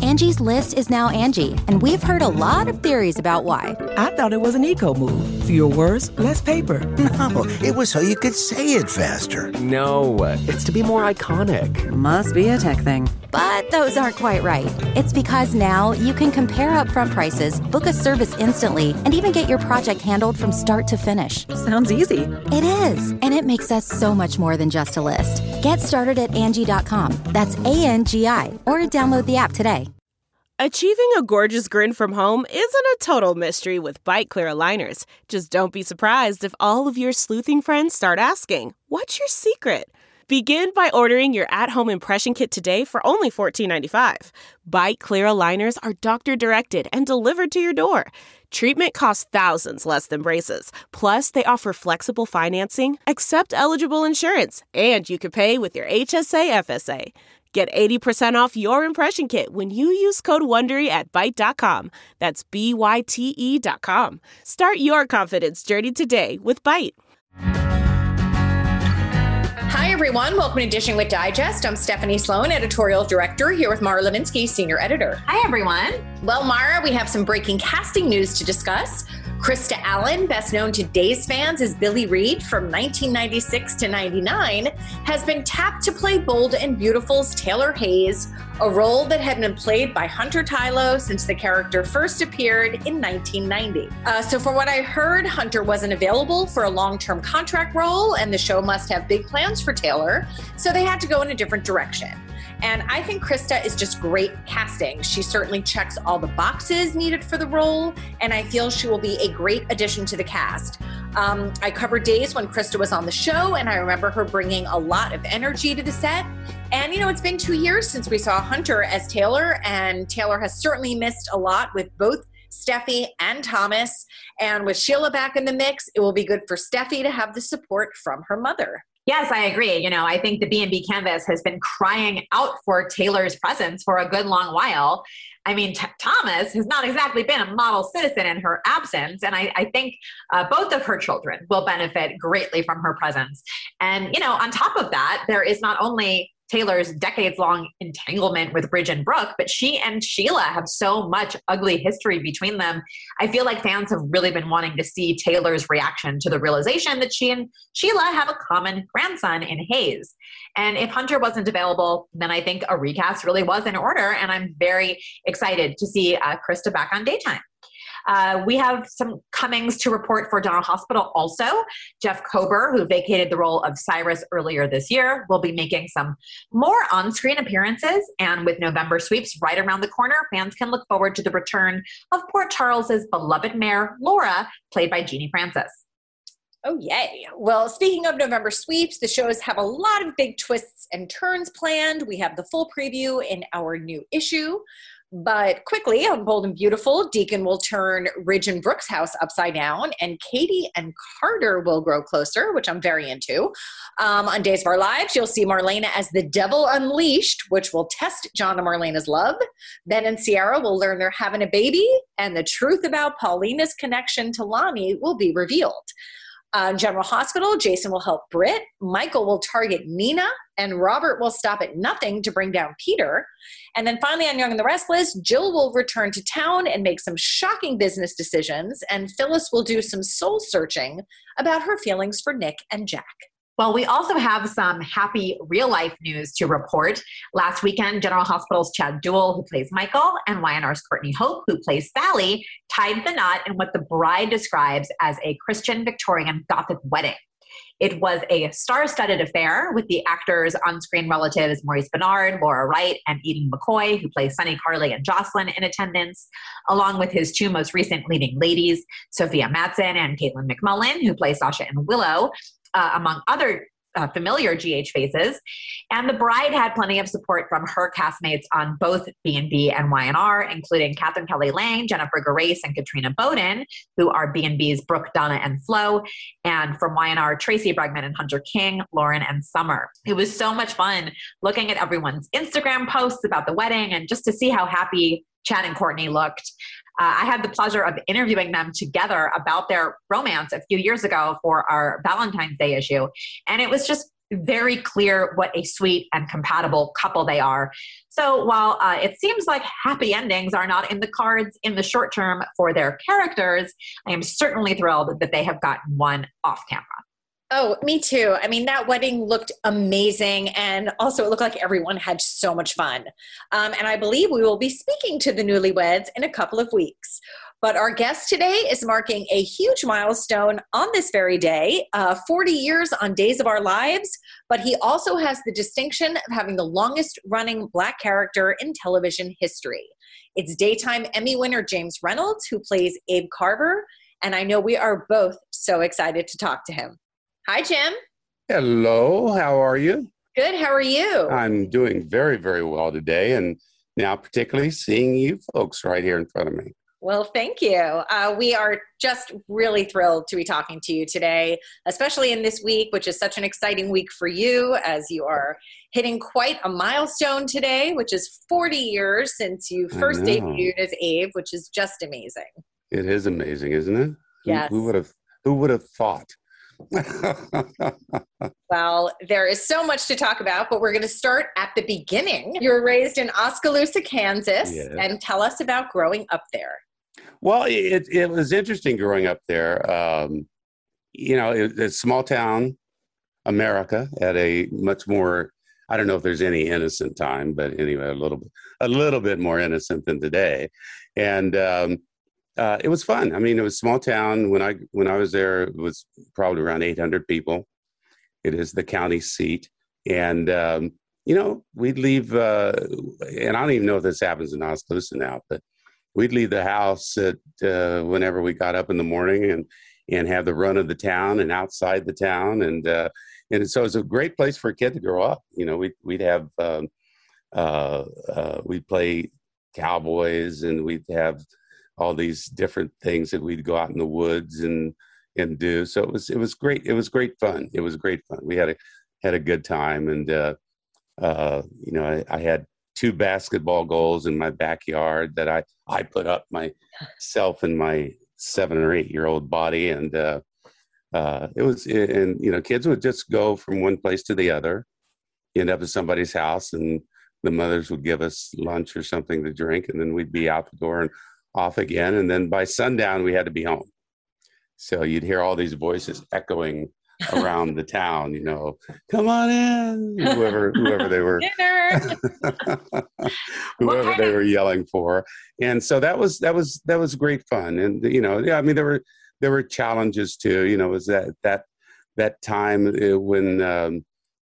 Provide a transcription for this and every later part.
Angie's List is now Angie, and we've heard a lot of theories about why. I thought it was an eco move. Fewer words, less paper. No, it was so you could say it faster. No, it's to be more iconic. Must be a tech thing. But those aren't quite right. It's because now you can compare upfront prices, book a service instantly, and even get your project handled from start to finish. Sounds easy. It is, and it makes us so much more than just a list. Get started at Angie.com. That's ANGI, or download the app today. Achieving a gorgeous grin from home isn't a total mystery with Byte Clear aligners. Just don't be surprised if all of your sleuthing friends start asking, "What's your secret?" Begin by ordering your at-home impression kit today for only $14.95. Byte Clear aligners are doctor-directed and delivered to your door. Treatment costs thousands less than braces. Plus, they offer flexible financing, accept eligible insurance, and you can pay with your HSA FSA. Get 80% off your impression kit when you use code WONDERY at Byte.com. That's BYTE.com. Start your confidence journey today with Byte. Hi, everyone. Welcome to Dishing with Digest. I'm Stephanie Sloan, editorial director, here with Mara Levinsky, senior editor. Hi, everyone. Well, Mara, we have some breaking casting news to discuss. Krista Allen, best known to Days fans as Billy Reed from 1996 to 99, has been tapped to play Bold and Beautiful's Taylor Hayes, a role that had been played by Hunter Tylo since the character first appeared in 1990. So from what I heard, Hunter wasn't available for a long-term contract role, and the show must have big plans for Taylor, so they had to go in a different direction. And I think Krista is just great casting. She certainly checks all the boxes needed for the role, and I feel she will be a great addition to the cast. I covered Days when Krista was on the show, and I remember her bringing a lot of energy to the set. And, you know, it's been 2 years since we saw Hunter as Taylor, and Taylor has certainly missed a lot with both Steffi and Thomas. And with Sheila back in the mix, it will be good for Steffi to have the support from her mother. Yes, I agree. You know, I think the B&B Canvas has been crying out for Taylor's presence for a good long while. I mean, Thomas has not exactly been a model citizen in her absence. And I think both of her children will benefit greatly from her presence. And, you know, on top of that, there is not only Taylor's decades-long entanglement with Bridge and Brooke, but she and Sheila have so much ugly history between them. I feel like fans have really been wanting to see Taylor's reaction to the realization that she and Sheila have a common grandson in Hayes. And if Hunter wasn't available, then I think a recast really was in order, and I'm very excited to see Krista back on daytime. We have some comings to report for General Hospital also. Jeff Kober, who vacated the role of Cyrus earlier this year, will be making some more on-screen appearances. And with November sweeps right around the corner, fans can look forward to the return of Port Charles's beloved mayor, Laura, played by Jeannie Francis. Oh, yay. Well, speaking of November sweeps, the shows have a lot of big twists and turns planned. We have the full preview in our new issue. But quickly, on Bold and Beautiful, Deacon will turn Ridge and Brooke's house upside down, and Katie and Carter will grow closer, which I'm very into. On Days of Our Lives, you'll see Marlena as the Devil Unleashed, which will test John and Marlena's love. Ben and Sierra will learn they're having a baby, and the truth about Paulina's connection to Lonnie will be revealed. General Hospital, Jason will help Britt, Michael will target Nina, and Robert will stop at nothing to bring down Peter. And then finally on Young and the Restless, Jill will return to town and make some shocking business decisions, and Phyllis will do some soul searching about her feelings for Nick and Jack. Well, we also have some happy real-life news to report. Last weekend, General Hospital's Chad Duell, who plays Michael, and YNR's Courtney Hope, who plays Sally, tied the knot in what the bride describes as a Christian Victorian Gothic wedding. It was a star-studded affair with the actors' on-screen relatives Maurice Benard, Laura Wright, and Eden McCoy, who plays Sunny Carly and Jocelyn, in attendance, along with his two most recent leading ladies, Sophia Matson and Caitlin McMullen, who play Sasha and Willow, among other familiar GH faces. And the bride had plenty of support from her castmates on both B&B and YNR, including Catherine Kelly Lang, Jennifer Gerace, and Katrina Bowden, who are B&B's Brooke, Donna, and Flo, and from YNR, Tracy Bregman and Hunter King, Lauren, and Summer. It was so much fun looking at everyone's Instagram posts about the wedding and just to see how happy Chad and Courtney looked. I had the pleasure of interviewing them together about their romance a few years ago for our Valentine's Day issue. And it was just very clear what a sweet and compatible couple they are. So while it seems like happy endings are not in the cards in the short term for their characters, I am certainly thrilled that they have gotten one off camera. Oh, me too. I mean, that wedding looked amazing. And also it looked like everyone had so much fun. And I believe we will be speaking to the newlyweds in a couple of weeks. But our guest today is marking a huge milestone on this very day, 40 years on Days of Our Lives. But he also has the distinction of having the longest running Black character in television history. It's daytime Emmy winner James Reynolds, who plays Abe Carver. And I know we are both so excited to talk to him. Hi, Jim. Hello, how are you? Good, how are you? I'm doing very, very well today, and now particularly seeing you folks right here in front of me. Well, thank you. We are just really thrilled to be talking to you today, especially in this week, which is such an exciting week for you as you are hitting quite a milestone today, which is 40 years since you first debuted as Abe, which is just amazing. It is amazing, isn't it? Yes. Who would have thought? Well, there is so much to talk about, but we're going to start at the beginning. You were raised in Oskaloosa, Kansas, Yes. and tell us about growing up there. Well, it was interesting growing up there. It's small town America at a much more, I don't know if there's any innocent time, but anyway, a little bit more innocent than today. And it was fun. I mean, it was a small town. When I was there, it was probably around 800 people. It is the county seat. And, we'd leave, and I don't even know if this happens in Oskaloosa now, but we'd leave the house at whenever we got up in the morning and have the run of the town and outside the town. And so it's a great place for a kid to grow up. We'd have, we'd play cowboys, and we'd have all these different things that we'd go out in the woods and do. So it was great. It was great fun. It was great fun. We had a good time. And, I had 2 basketball goals in my backyard that I put up myself in my 7 or 8 year old body. And kids would just go from one place to the other, end up at somebody's house, and the mothers would give us lunch or something to drink. And then we'd be out the door and off again. And then by sundown, we had to be home. So you'd hear all these voices echoing around the town, come on in, whoever they were, whoever they were yelling for. And so that was great fun. And, there were challenges too, it was that time when,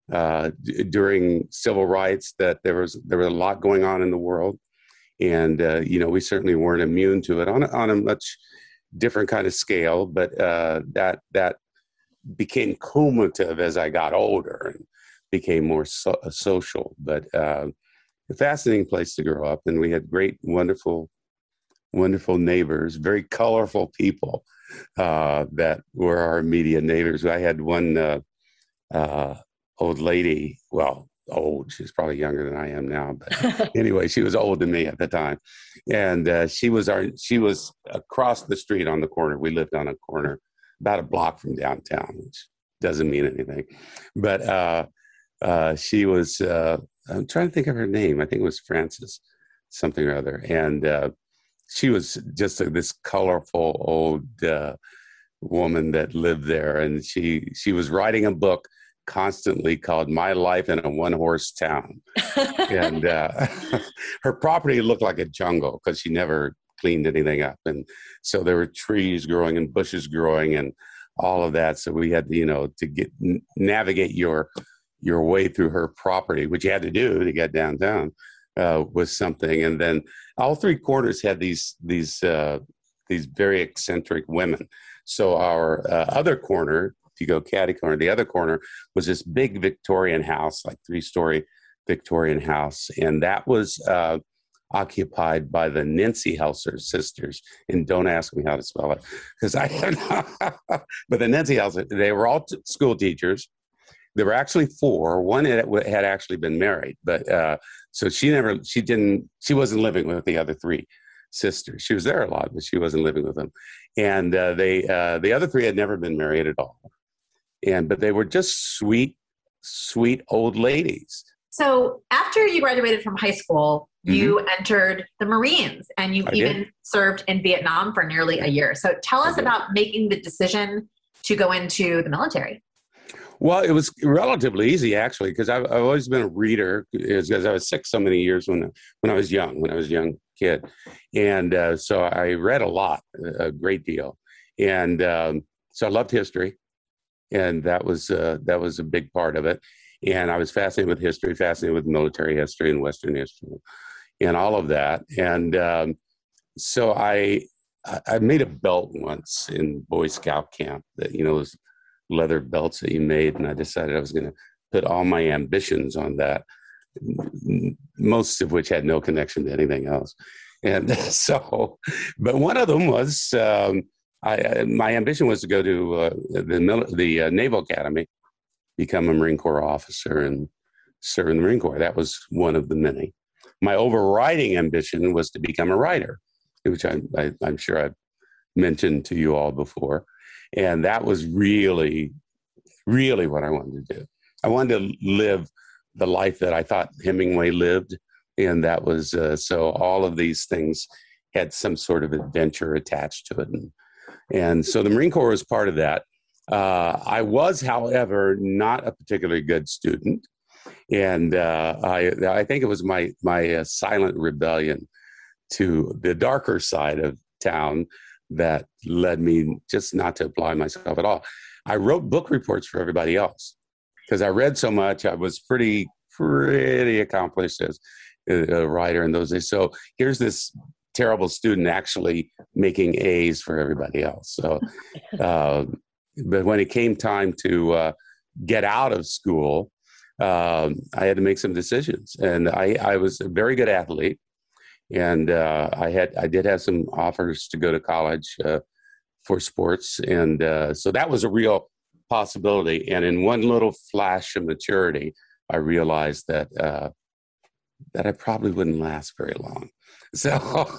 during civil rights, that there was a lot going on in the world. And, we certainly weren't immune to it on a much different kind of scale, but that became cumulative as I got older and became more social. But a fascinating place to grow up. And we had great, wonderful, wonderful neighbors, very colorful people that were our immediate neighbors. I had one old lady, well, old, she's probably younger than I am now, but anyway, she was older than me at the time. And she was across the street on the corner. We lived on a corner about a block from downtown, which doesn't mean anything. But she was, I'm trying to think of her name. I think it was Frances something or other. And she was just this colorful old woman that lived there. And she was writing a book constantly called My Life in a One-Horse Town. And her property looked like a jungle because she never cleaned anything up. And so there were trees growing and bushes growing and all of that. So we had, to navigate your way through her property, which you had to do to get downtown, was something. And then all 3 corners had these very eccentric women. So our other corner, if you go catty corner, the other corner was this big Victorian house, like 3-story Victorian house. And that was occupied by the Nancy Helser sisters. And don't ask me how to spell it, because I don't know. But the Nancy Helser, they were all school teachers. There were actually 4. One had actually been married, but so she wasn't living with the other 3 sisters. She was there a lot, but she wasn't living with them. And the other 3 had never been married at all. But they were just sweet, sweet old ladies. So after you graduated from high school, you entered the Marines, and you even served in Vietnam for nearly a year. So tell us about making the decision to go into the military. Well, it was relatively easy, actually, because I've always been a reader, because I was sick so many years when I was a young kid. And so I read a lot, a great deal. And so I loved history, and that was a big part of it. And I was fascinated with history, fascinated with military history and Western history and all of that. And so I made a belt once in Boy Scout camp that, those leather belts that you made. And I decided I was going to put all my ambitions on that, most of which had no connection to anything else. And so, but one of them was, my ambition was to go to the Naval Academy, become a Marine Corps officer and serve in the Marine Corps. That was one of the many. My overriding ambition was to become a writer, which I'm sure I've mentioned to you all before. And that was really, really what I wanted to do. I wanted to live the life that I thought Hemingway lived. And that was, so all of these things had some sort of adventure attached to it. And so the Marine Corps was part of that. I was, however, not a particularly good student. And I think it was my silent rebellion to the darker side of town that led me just not to apply myself at all. I wrote book reports for everybody else because I read so much. I was pretty accomplished as a writer in those days. So here's this terrible student actually making A's for everybody else. So, but when it came time to get out of school, I had to make some decisions. And I was a very good athlete. And I did have some offers to go to college for sports. And so that was a real possibility. And in one little flash of maturity, I realized that I probably wouldn't last very long. So,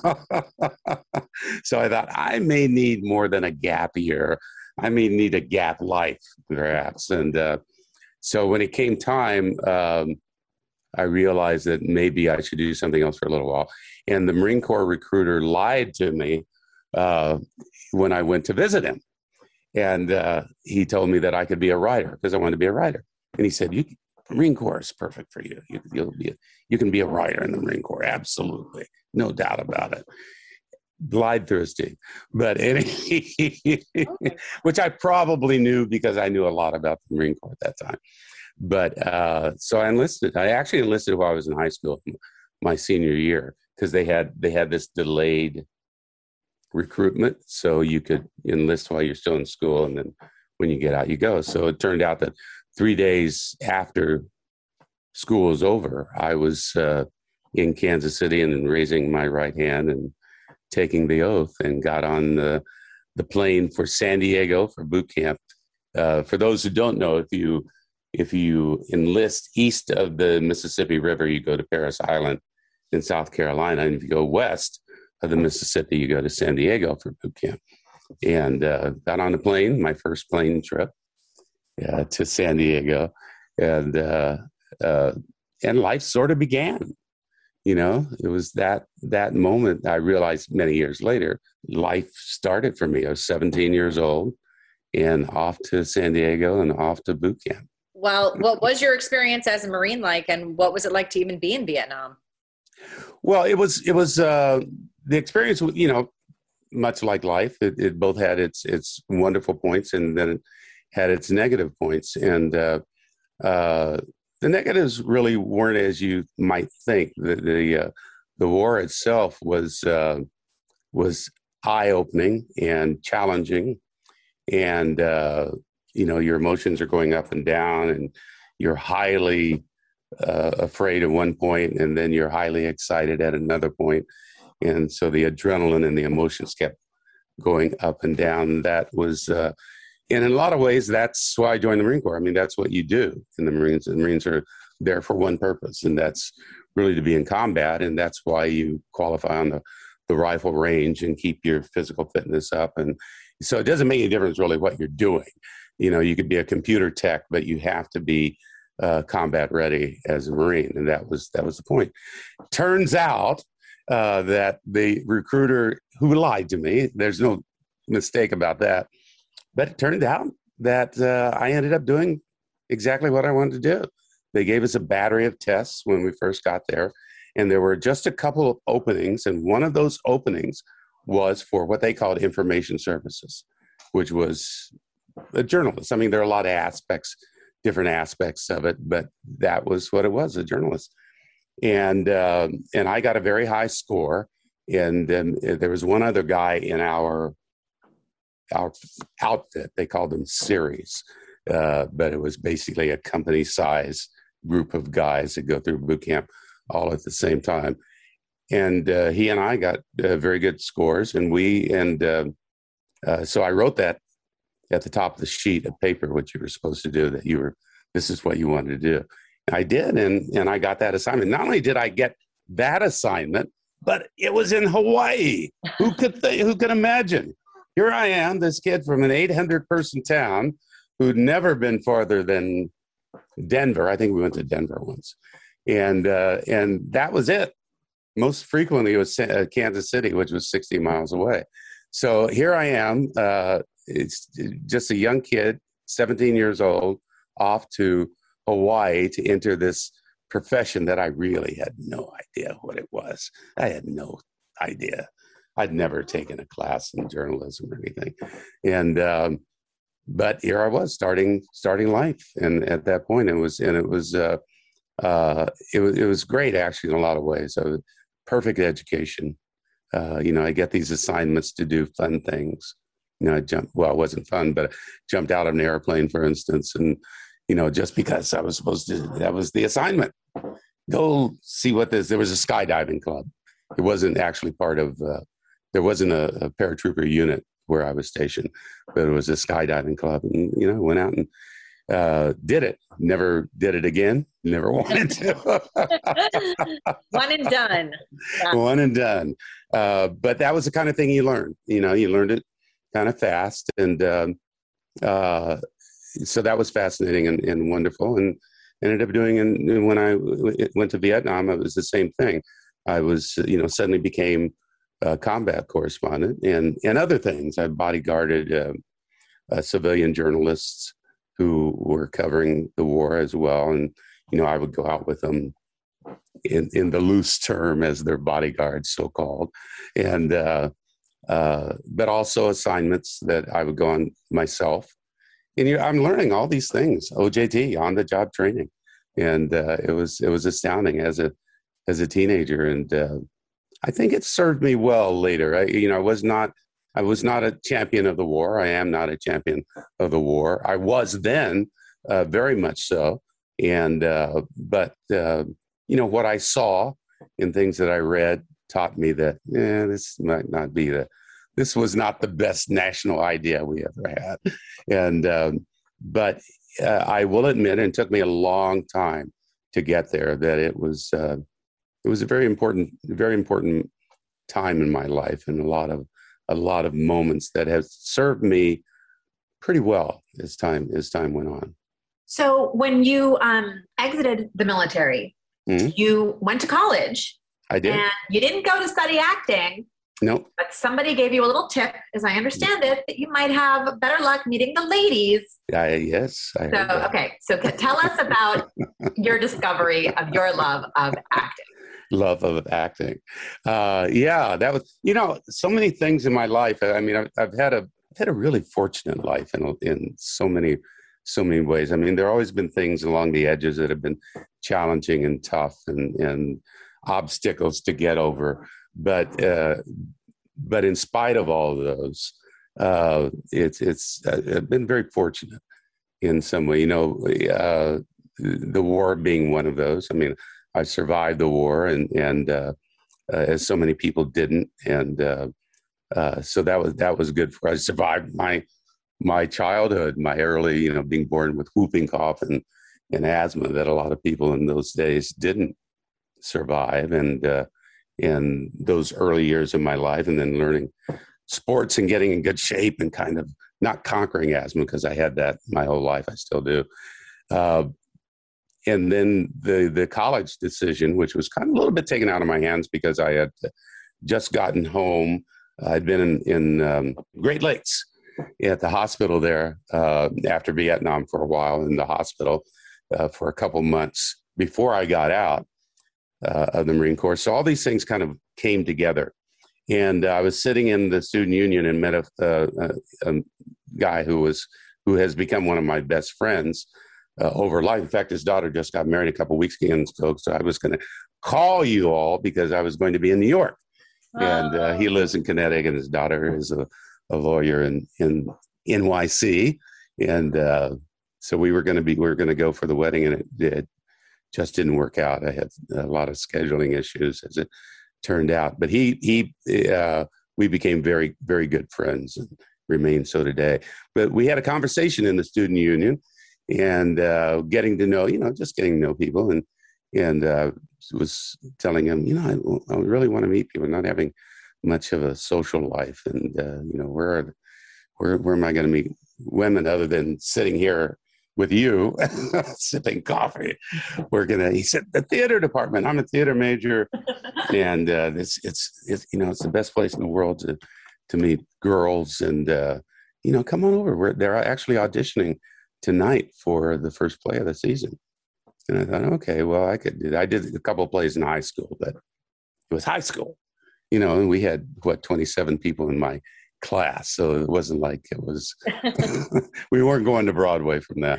so I thought I may need more than a gap year. I may need a gap life, perhaps. And so when it came time, I realized that maybe I should do something else for a little while. And the Marine Corps recruiter lied to me when I went to visit him. And he told me that I could be a writer because I wanted to be a writer. And he said, Marine Corps is perfect for you. You can be a writer in the Marine Corps. Absolutely. No doubt about it. Lied through his teeth. But which I probably knew because I knew a lot about the Marine Corps at that time. But so I enlisted. I actually enlisted while I was in high school, my senior year, because they had this delayed recruitment. So you could enlist while you're still in school, and then when you get out, you go. So it turned out that 3 days after school was over, I was in Kansas City and raising my right hand and taking the oath, and got on the plane for San Diego for boot camp. For those who don't know, if you enlist east of the Mississippi River, you go to Parris Island in South Carolina. And if you go west of the Mississippi, you go to San Diego for boot camp. And got on a plane, my first plane trip to San Diego. And life sort of began. It was that moment I realized many years later, life started for me. I was 17 years old and off to San Diego and off to boot camp. Well, what was your experience as a Marine like, and what was it like to even be in Vietnam? Well, it was the experience, much like life, it both had its wonderful points, and then it had its negative points. And the negatives really weren't as you might think. The war itself was eye-opening and challenging, and your emotions are going up and down, and you're highly afraid at one point, and then you're highly excited at another point. And so the adrenaline and the emotions kept going up and down. That was, and in a lot of ways, that's why I joined the Marine Corps. I mean, that's what you do in the Marines. The Marines are there for one purpose, and that's really to be in combat. And that's why you qualify on the rifle range and keep your physical fitness up. And so it doesn't make any difference really what you're doing. You could be a computer tech, but you have to be combat ready as a Marine, and that was the point. Turns out that the recruiter who lied to me, there's no mistake about that, but it turned out that I ended up doing exactly what I wanted to do. They gave us a battery of tests when we first got there, and there were just a couple of openings, and one of those openings was for what they called information services, which was a journalist. I mean, there are a lot of different aspects of it, but that was what it was, a journalist. And I got a very high score, and then there was one other guy in our outfit. They called them series, but it was basically a company size group of guys that go through boot camp all at the same time. And he and I got very good scores, and so I wrote that at the top of the sheet of paper, what you were supposed to do, this is what you wanted to do. I did, and I got that assignment. Not only did I get that assignment, but it was in Hawaii. Who could imagine? Here I am, this kid from an 800-person town who'd never been farther than Denver. I think we went to Denver once. And that was it. Most frequently, it was Kansas City, which was 60 miles away. So here I am. It's just a young kid, 17 years old, off to Hawaii to enter this profession that I really had no idea what it was. I had no idea. I'd never taken a class in journalism or anything. And but here I was starting life. And at that point, it was great, actually, in a lot of ways. Perfect education. I get these assignments to do fun things. It wasn't fun, but I jumped out of an airplane, for instance, and, just because I was supposed to, that was the assignment. Go see there was a skydiving club. It wasn't actually part of, there wasn't a paratrooper unit where I was stationed, but it was a skydiving club, and, went out and did it. Never did it again. Never wanted to. One and done. Yeah. One and done. But that was the kind of thing you learned. You learned it kind of fast, and so that was fascinating and wonderful. And ended up doing. And when I went to Vietnam, it was the same thing. I was, suddenly became a combat correspondent and other things. I bodyguarded civilian journalists who were covering the war as well. And, I would go out with them in the loose term as their bodyguards, so-called. And, but also assignments that I would go on myself. And I'm learning all these things, OJT, on-the-job training. And it was astounding as a teenager. And I think it served me well later. I was not a champion of the war. I am not a champion of the war. I was then, very much so. And but what I saw in things that I read taught me that this might not be this was not the best national idea we ever had. And but I will admit, and it took me a long time to get there, that it was a very important time in my life, and a lot of moments that have served me pretty well as time went on. So when you exited the military, Mm-hmm. you went to college. I did. And you didn't go to study acting. Nope. But somebody gave you a little tip, as I understand it, that you might have better luck meeting the ladies. Yes. I heard that. Okay. So tell us about your discovery of your love of acting. Love of acting. That was, so many things in my life. I mean, I've had a really fortunate life in so many ways. I mean, there have always been things along the edges that have been challenging and tough and obstacles to get over. But in spite of all of those, it's I've been very fortunate in some way. The war being one of those. I mean, I survived the war, and as so many people didn't, and so that was good for us. I survived my childhood, my early, being born with whooping cough and asthma that a lot of people in those days didn't survive, and in those early years of my life, and then learning sports and getting in good shape and kind of not conquering asthma, because I had that my whole life. I still do. and then the college decision, which was kind of a little bit taken out of my hands because I had just gotten home. I'd been in Great Lakes at the hospital there after Vietnam for a while in the hospital for a couple months before I got out of the Marine Corps. So all these things kind of came together. And I was sitting in the student union and met a guy who has become one of my best friends over life. In fact, his daughter just got married a couple of weeks ago, so I was going to call you all because I was going to be in New York. And he lives in Connecticut, and his daughter is a lawyer in NYC. And so we were going to go for the wedding, and it just didn't work out. I had a lot of scheduling issues, as it turned out. But we became very, very good friends and remain so today. But we had a conversation in the student union and getting to know people, and was telling him, I really want to meet people, not having much of a social life, and where am I going to meet women other than sitting here with you sipping coffee? He said, the theater department. I'm a theater major, and it's the best place in the world to meet girls, and come on over. They're actually auditioning tonight for the first play of the season. And I thought, okay, well, I could do that. I did a couple of plays in high school, but it was high school, and we had 27 people in my class. So it wasn't like it was, we weren't going to Broadway from that.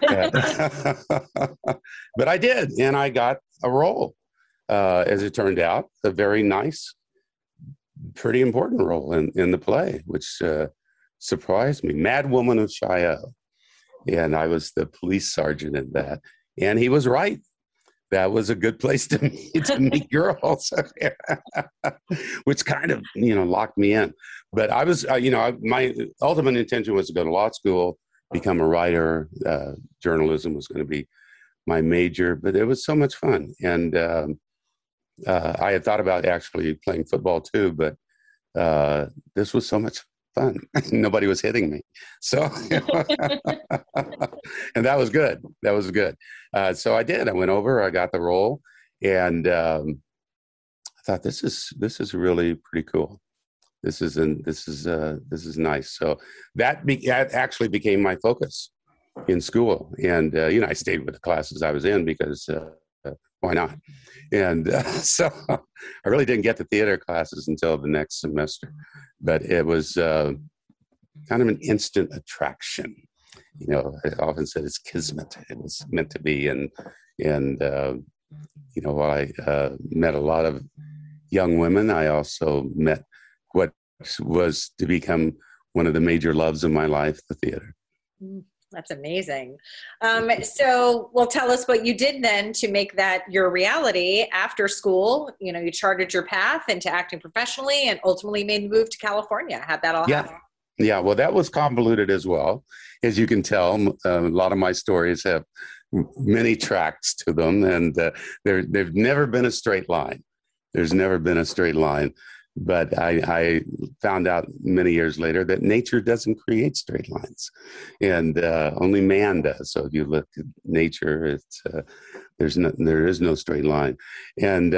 But I did, and I got a role, as it turned out, a very nice, pretty important role in the play, which surprised me. Mad Woman of Chaillot. And I was the police sergeant in that. And he was right. That was a good place to meet girls, which kind of, locked me in. But I was, my ultimate intention was to go to law school, become a writer. Journalism was going to be my major, but it was so much fun. And I had thought about actually playing football too, but this was so much fun. Nobody was hitting me. So, and that was good. That was good. So I did. I went over, I got the role, and I thought this is really pretty cool. This is nice. So that actually became my focus in school. And, I stayed with the classes I was in because why not? And so I really didn't get to theater classes until the next semester, but it was kind of an instant attraction. I often said it's kismet. It was meant to be. And while I met a lot of young women, I also met what was to become one of the major loves of my life, the theater. That's amazing. So, tell us what you did then to make that your reality after school. You charted your path into acting professionally and ultimately made the move to California. How'd that all happen? Yeah, well, that was convoluted as well. As you can tell, a lot of my stories have many tracks to them, and they've never been a straight line. There's never been a straight line. But I found out many years later that nature doesn't create straight lines, and only man does. So if you look at nature, there is no straight line. And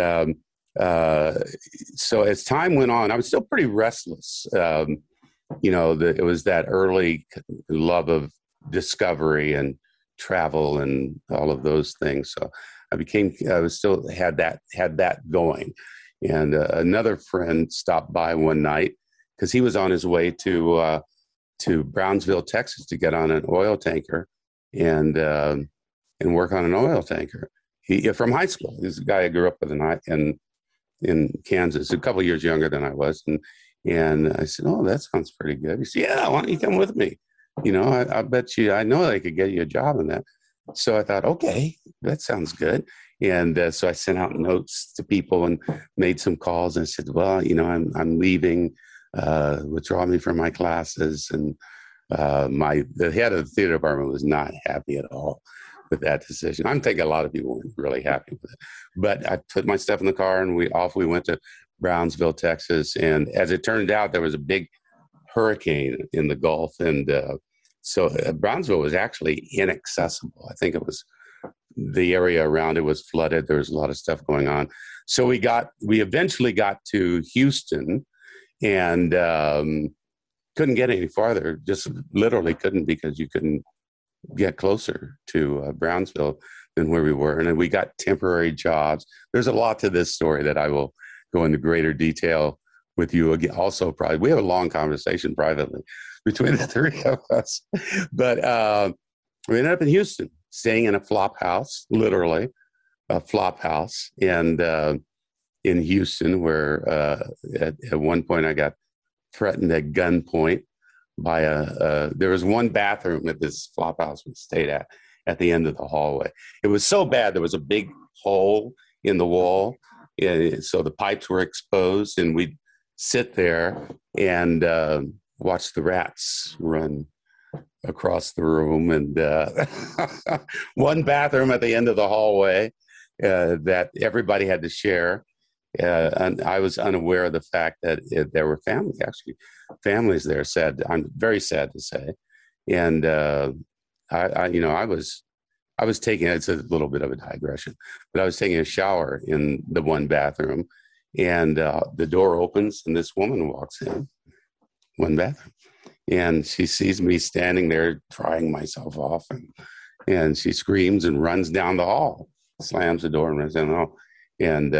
so as time went on, I was still pretty restless. It was that early love of discovery and travel and all of those things. So I still had that going. And another friend stopped by one night because he was on his way to Brownsville, Texas, to get on an oil tanker and work on an oil tanker. He from high school. He's a guy I grew up with in Kansas, a couple of years younger than I was. And I said, "Oh, that sounds pretty good." He said, "Yeah, why don't you come with me? I bet you. I know I could get you a job in that." So I thought, okay, that sounds good. And so I sent out notes to people and made some calls and said, well, I'm leaving, withdraw me from my classes. And the head of the theater department was not happy at all with that decision. I'm thinking a lot of people weren't really happy with it. But I put my stuff in the car and we went to Brownsville, Texas. And as it turned out, there was a big hurricane in the Gulf. And so Brownsville was actually inaccessible. I think it was the area around it was flooded. There was a lot of stuff going on. So we eventually got to Houston, and couldn't get any farther. Just literally couldn't, because you couldn't get closer to Brownsville than where we were. And then we got temporary jobs. There's a lot to this story that I will go into greater detail with you again. Also, probably we have a long conversation privately between the three of us. But we ended up in Houston, staying in a flop house, literally a flop house, and in Houston, where at one point I got threatened at gunpoint by there was one bathroom at this flop house we stayed at the end of the hallway. It was so bad, there was a big hole in the wall, so the pipes were exposed, and we'd sit there and watch the rats run across the room. And one bathroom at the end of the hallway that everybody had to share. And I was unaware of the fact that there were families there. I'm very sad to say. And I was taking, it's a little bit of a digression, but I was taking a shower in the one bathroom, and the door opens and this woman walks in, one bathroom, and she sees me standing there drying myself off, and she screams and runs down the hall, slams the door and runs down the hall. And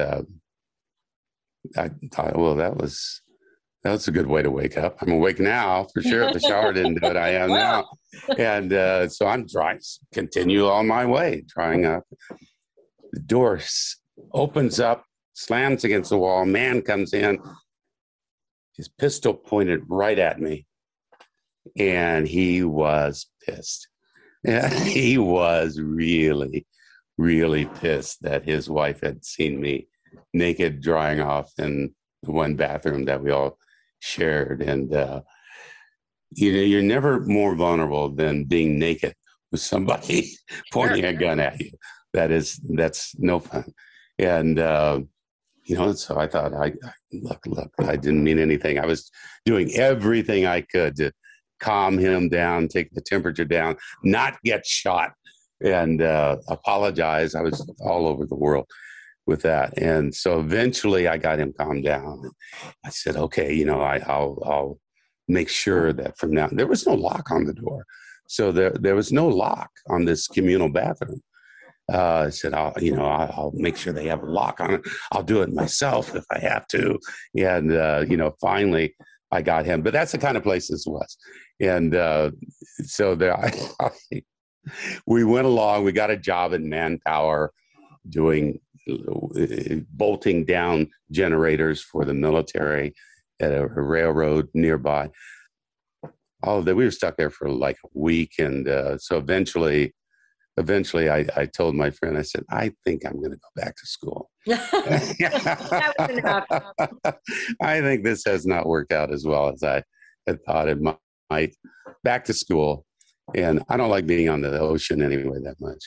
I thought, well, that was a good way to wake up. I'm awake now for sure. If the shower didn't do it, I am now. And so I'm continue on my way, drying up. The door opens up, slams against the wall. Man comes in, his pistol pointed right at me, and he was pissed. He was really, really pissed that his wife had seen me naked, drying off in the one bathroom that we all shared. And you're never more vulnerable than being naked with somebody pointing a gun at you. That's no fun. And so I thought, look, I didn't mean anything. I was doing everything I could to calm him down, take the temperature down, not get shot, and apologize. I was all over the world with that. And so eventually I got him calmed down. I said, okay, I'll make sure that from now, there was no lock on the door. So there was no lock on this communal bathroom. I said, I'll make sure they have a lock on it. I'll do it myself if I have to. And, finally I got him, but that's the kind of place this was. And so there, we went along, we got a job in Manpower doing bolting down generators for the military at a railroad nearby. We were stuck there for like a week. And so eventually I told my friend, I said, I think I'm going to go back to school. That was enough. I think this has not worked out as well as I had thought it might. Back to school. And I don't like being on the ocean anyway that much.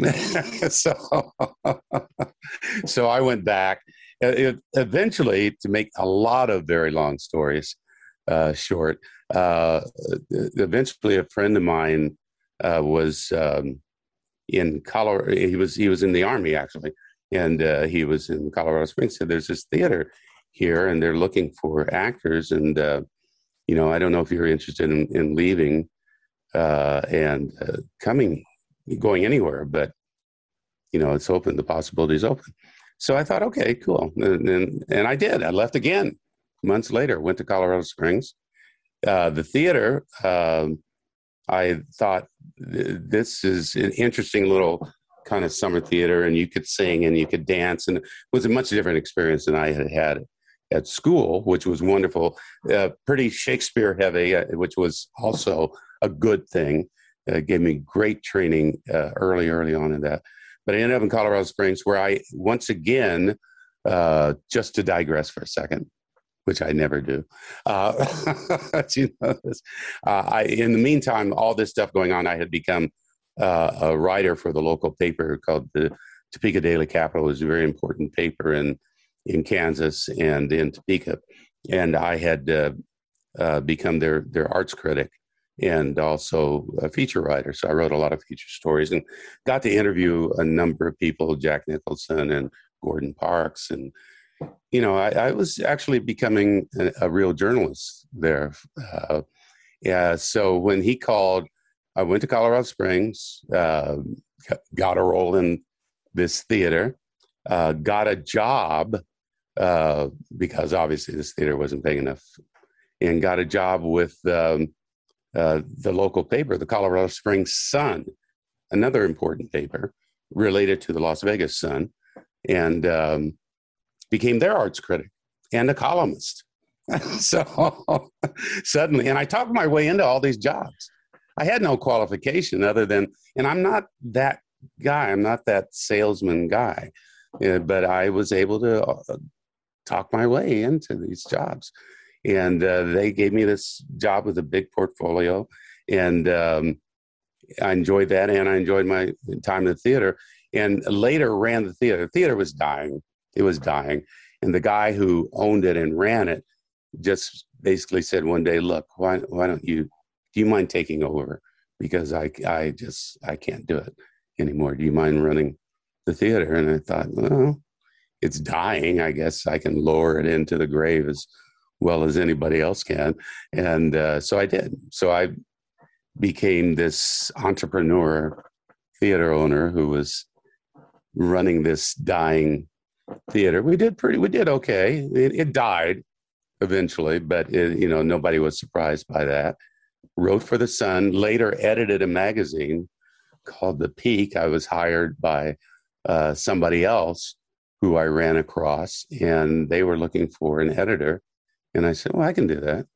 So I went back. Eventually, to make a lot of very long stories short, eventually a friend of mine was in Colorado. He was in the Army, actually, and he was in Colorado Springs. So there's this theater here, and they're looking for actors. And I don't know if you're interested in leaving and going anywhere, but it's open. The possibility is open. So I thought, okay, cool, and I did. I left again months later. Went to Colorado Springs. The theater. I thought this is an interesting little kind of summer theater, and you could sing and you could dance, and it was a much different experience than I had at school, which was wonderful. Pretty Shakespeare heavy, which was also a good thing. Gave me great training early on in that. But I ended up in Colorado Springs, where I, once again, just to digress for a second, which I never do. In the meantime, all this stuff going on, I had become a writer for the local paper called the Topeka Daily Capital. It was a very important paper in Kansas and in Topeka. And I had become their arts critic and also a feature writer. So I wrote a lot of feature stories and got to interview a number of people, Jack Nicholson and Gordon Parks. And, I was actually becoming a real journalist there. So when he called, I went to Colorado Springs, got a role in this theater, got a job because obviously this theater wasn't big enough, and got a job with the local paper, the Colorado Springs Sun, another important paper related to the Las Vegas Sun, and became their arts critic and a columnist. So suddenly, and I talked my way into all these jobs. I had no qualification other than, and I'm not that guy, I'm not that salesman guy, but I was able to talk my way into these jobs. And they gave me this job with a big portfolio, and I enjoyed that, and I enjoyed my time in the theater, and later ran the theater. The theater was dying. It was dying. And the guy who owned it and ran it just basically said one day, look, why don't do you mind taking over? Because I can't do it anymore. Do you mind running the theater? And I thought, well, it's dying. I guess I can lower it into the grave as well as anybody else can. And so I did. So I became this entrepreneur, theater owner who was running this dying theater. We did okay. It died eventually, but nobody was surprised by that. Wrote for the Sun, later edited a magazine called The Peak. I was hired by somebody else who I ran across, and they were looking for an editor. And I said, well, I can do that.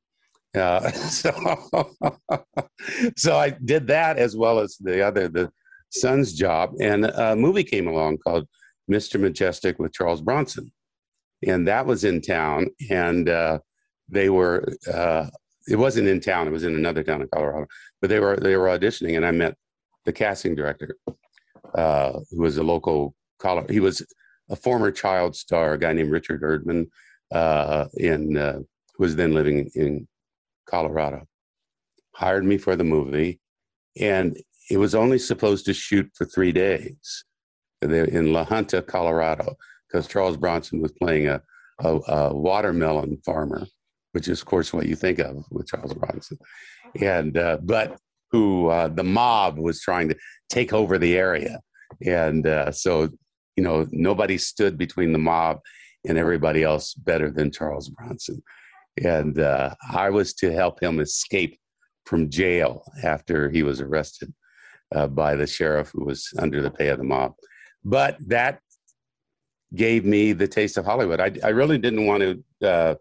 So I did that as well as the Sun's job. And a movie came along called Mr. Majestic with Charles Bronson. And that was in town. And they were, it wasn't in town, it was in another town in Colorado. But they were auditioning, and I met the casting director, who was a local Colorado. He was a former child star, a guy named Richard Erdman, who was then living in Colorado. Hired me for the movie, and it was only supposed to shoot for 3 days in La Junta, Colorado, because Charles Bronson was playing a watermelon farmer, which is, of course, what you think of with Charles Bronson, and but who the mob was trying to take over the area, and so nobody stood between the mob and everybody else better than Charles Bronson. And I was to help him escape from jail after he was arrested by the sheriff who was under the pay of the mob. But that gave me the taste of Hollywood. I really didn't want to,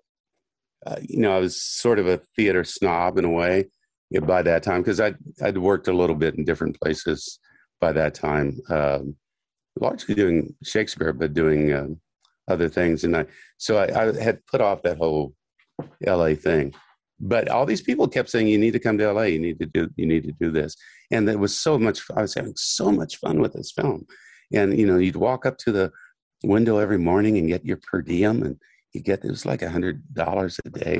I was sort of a theater snob in a way by that time, because I'd worked a little bit in different places by that time, largely doing Shakespeare, but doing other things. And I had put off that whole LA thing, but all these people kept saying, you need to come to LA, you need to do this. And it was so much, I was having so much fun with this film. And, you'd walk up to the window every morning and get your per diem, and it was like $100 a day,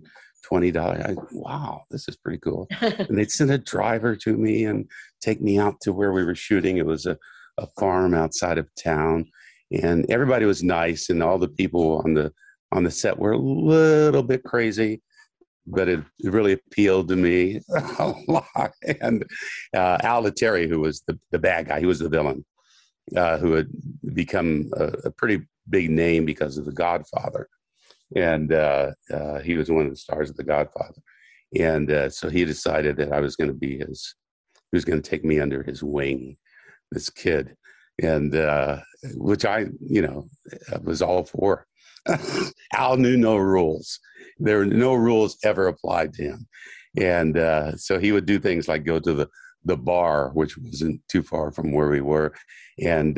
$120. Wow, this is pretty cool. And they'd send a driver to me and take me out to where we were shooting. It was a farm outside of town, and everybody was nice, and all the people on the set were a little bit crazy, but it really appealed to me a lot. And Al Lettieri, who was the bad guy, he was the villain, who had become a pretty big name because of The Godfather. And he was one of the stars of The Godfather. And so he decided that I was going to be he was going to take me under his wing, this kid. And which I was all for. Al knew no rules. There were no rules ever applied to him. And so he would do things like go to the bar, which wasn't too far from where we were. And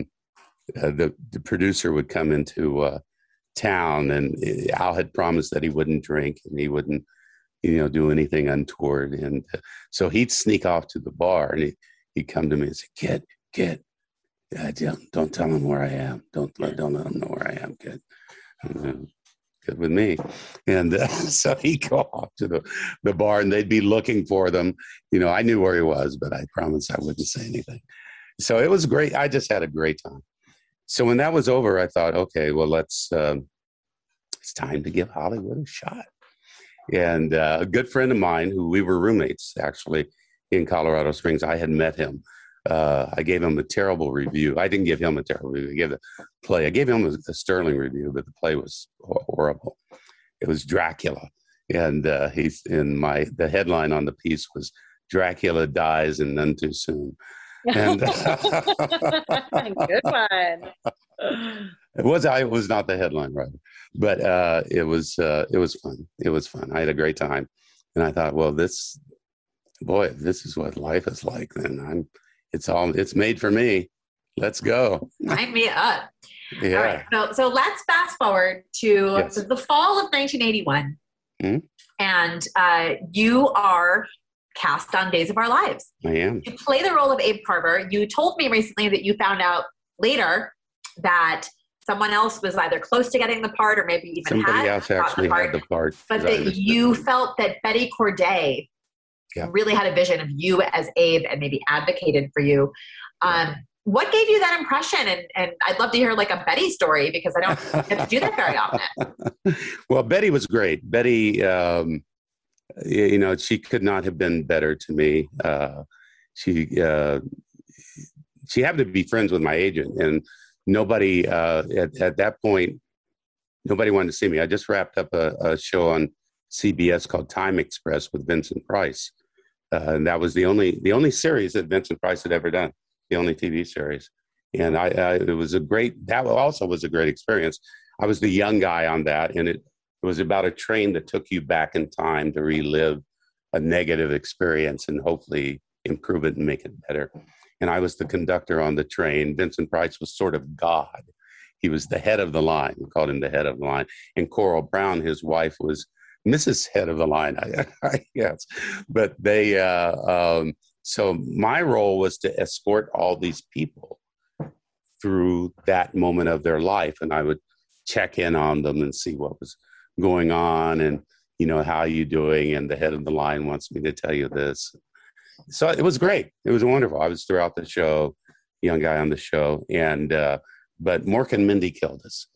the producer would come into town, and Al had promised that he wouldn't drink and he wouldn't, do anything untoward. And so he'd sneak off to the bar, and he'd come to me and say, kid, don't tell him where I am. Don't let him know where I am, kid. good with me. And so he'd go off to the bar and they'd be looking for them. I knew where he was, but I promised I wouldn't say anything. So it was great. I just had a great time. So when that was over, I thought, okay, well, it's time to give Hollywood a shot. And a good friend of mine, who we were roommates actually in Colorado Springs, I had met him. I gave him a terrible review. I didn't give him a terrible review. I gave him a sterling review, but the play was horrible. It was Dracula. And the headline on the piece was Dracula dies and none too soon. And Good one. It was not the headline writer, but it was fun. It was fun. I had a great time, and I thought, well, this is what life is like. Then it's made for me. Let's go. Sign me up. Yeah. All right. So let's fast forward to the fall of 1981, and you are cast on Days of Our Lives. I am. You play the role of Abe Carver. You told me recently that you found out later that someone else was either close to getting the part or maybe even somebody else actually had the part. But that you felt that Betty Corday really had a vision of you as Abe and maybe advocated for you. What gave you that impression? And I'd love to hear like a Betty story because I don't get to do that very often. Well, Betty was great. Betty, she could not have been better to me. She happened to be friends with my agent, and nobody at that point, nobody wanted to see me. I just wrapped up a show on CBS called Time Express with Vincent Price, and that was the only series that Vincent Price had ever done, the only TV series. And that also was a great experience. I was the young guy on that, and it was about a train that took you back in time to relive a negative experience and hopefully improve it and make it better. And I was the conductor on the train. Vincent Price was sort of God. He was the head of the line. We called him the head of the line. And Coral Brown, his wife, was Mrs. Head of the Line, I guess. But so my role was to escort all these people through that moment of their life. And I would check in on them and see what was going on and, how are you doing? And the head of the line wants me to tell you this. So it was great. It was wonderful. I was throughout the show, young guy on the show. And, but Mork and Mindy killed us,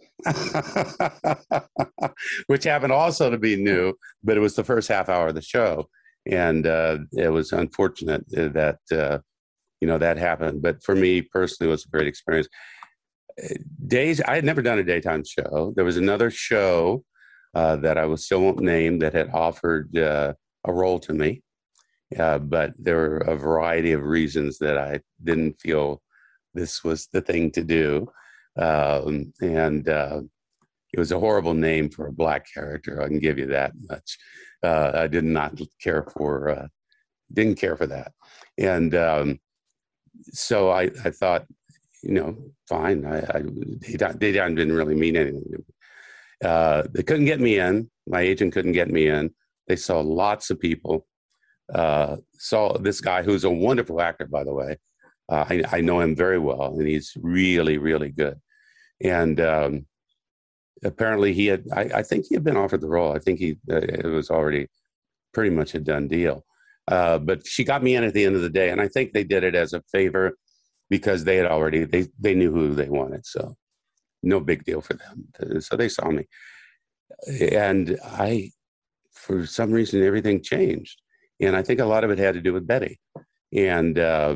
which happened also to be new, but it was the first half hour of the show. And it was unfortunate that, that happened. But for me personally, it was a great experience. I had never done a daytime show. There was another show that I still won't name that had offered a role to me. But there were a variety of reasons that I didn't feel this was the thing to do. And it was a horrible name for a Black character. I can give you that much. I did not didn't care for that. And so I thought, fine. Daytime didn't really mean anything to me. They couldn't get me in. My agent couldn't get me in. They saw lots of people. Saw this guy who's a wonderful actor, by the way. I know him very well, and he's really, really good. And apparently I think he had been offered the role. I think it was already pretty much a done deal. But she got me in at the end of the day, and I think they did it as a favor because they knew who they wanted. So no big deal for them. So they saw me. And for some reason, everything changed. And I think a lot of it had to do with Betty. And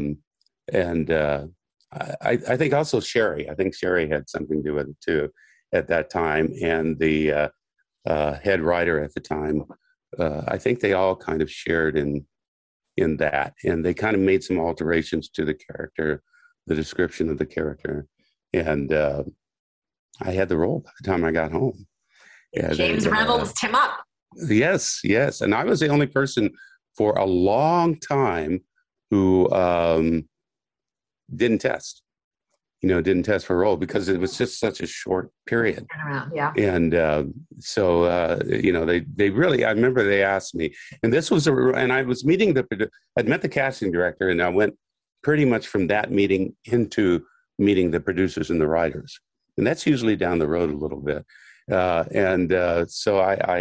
I think also Sherry. I think Sherry had something to do with it too at that time. And the head writer at the time, I think they all kind of shared in that. And they kind of made some alterations to the character, the description of the character. And I had the role by the time I got home. James Reynolds, Tim Up. Yes. And I was the only person for a long time who didn't test for a role because it was just such a short period. Yeah. And they really, I remember they asked me, and and I was I'd met the casting director, and I went pretty much from that meeting into meeting the producers and the writers. And that's usually down the road a little bit. So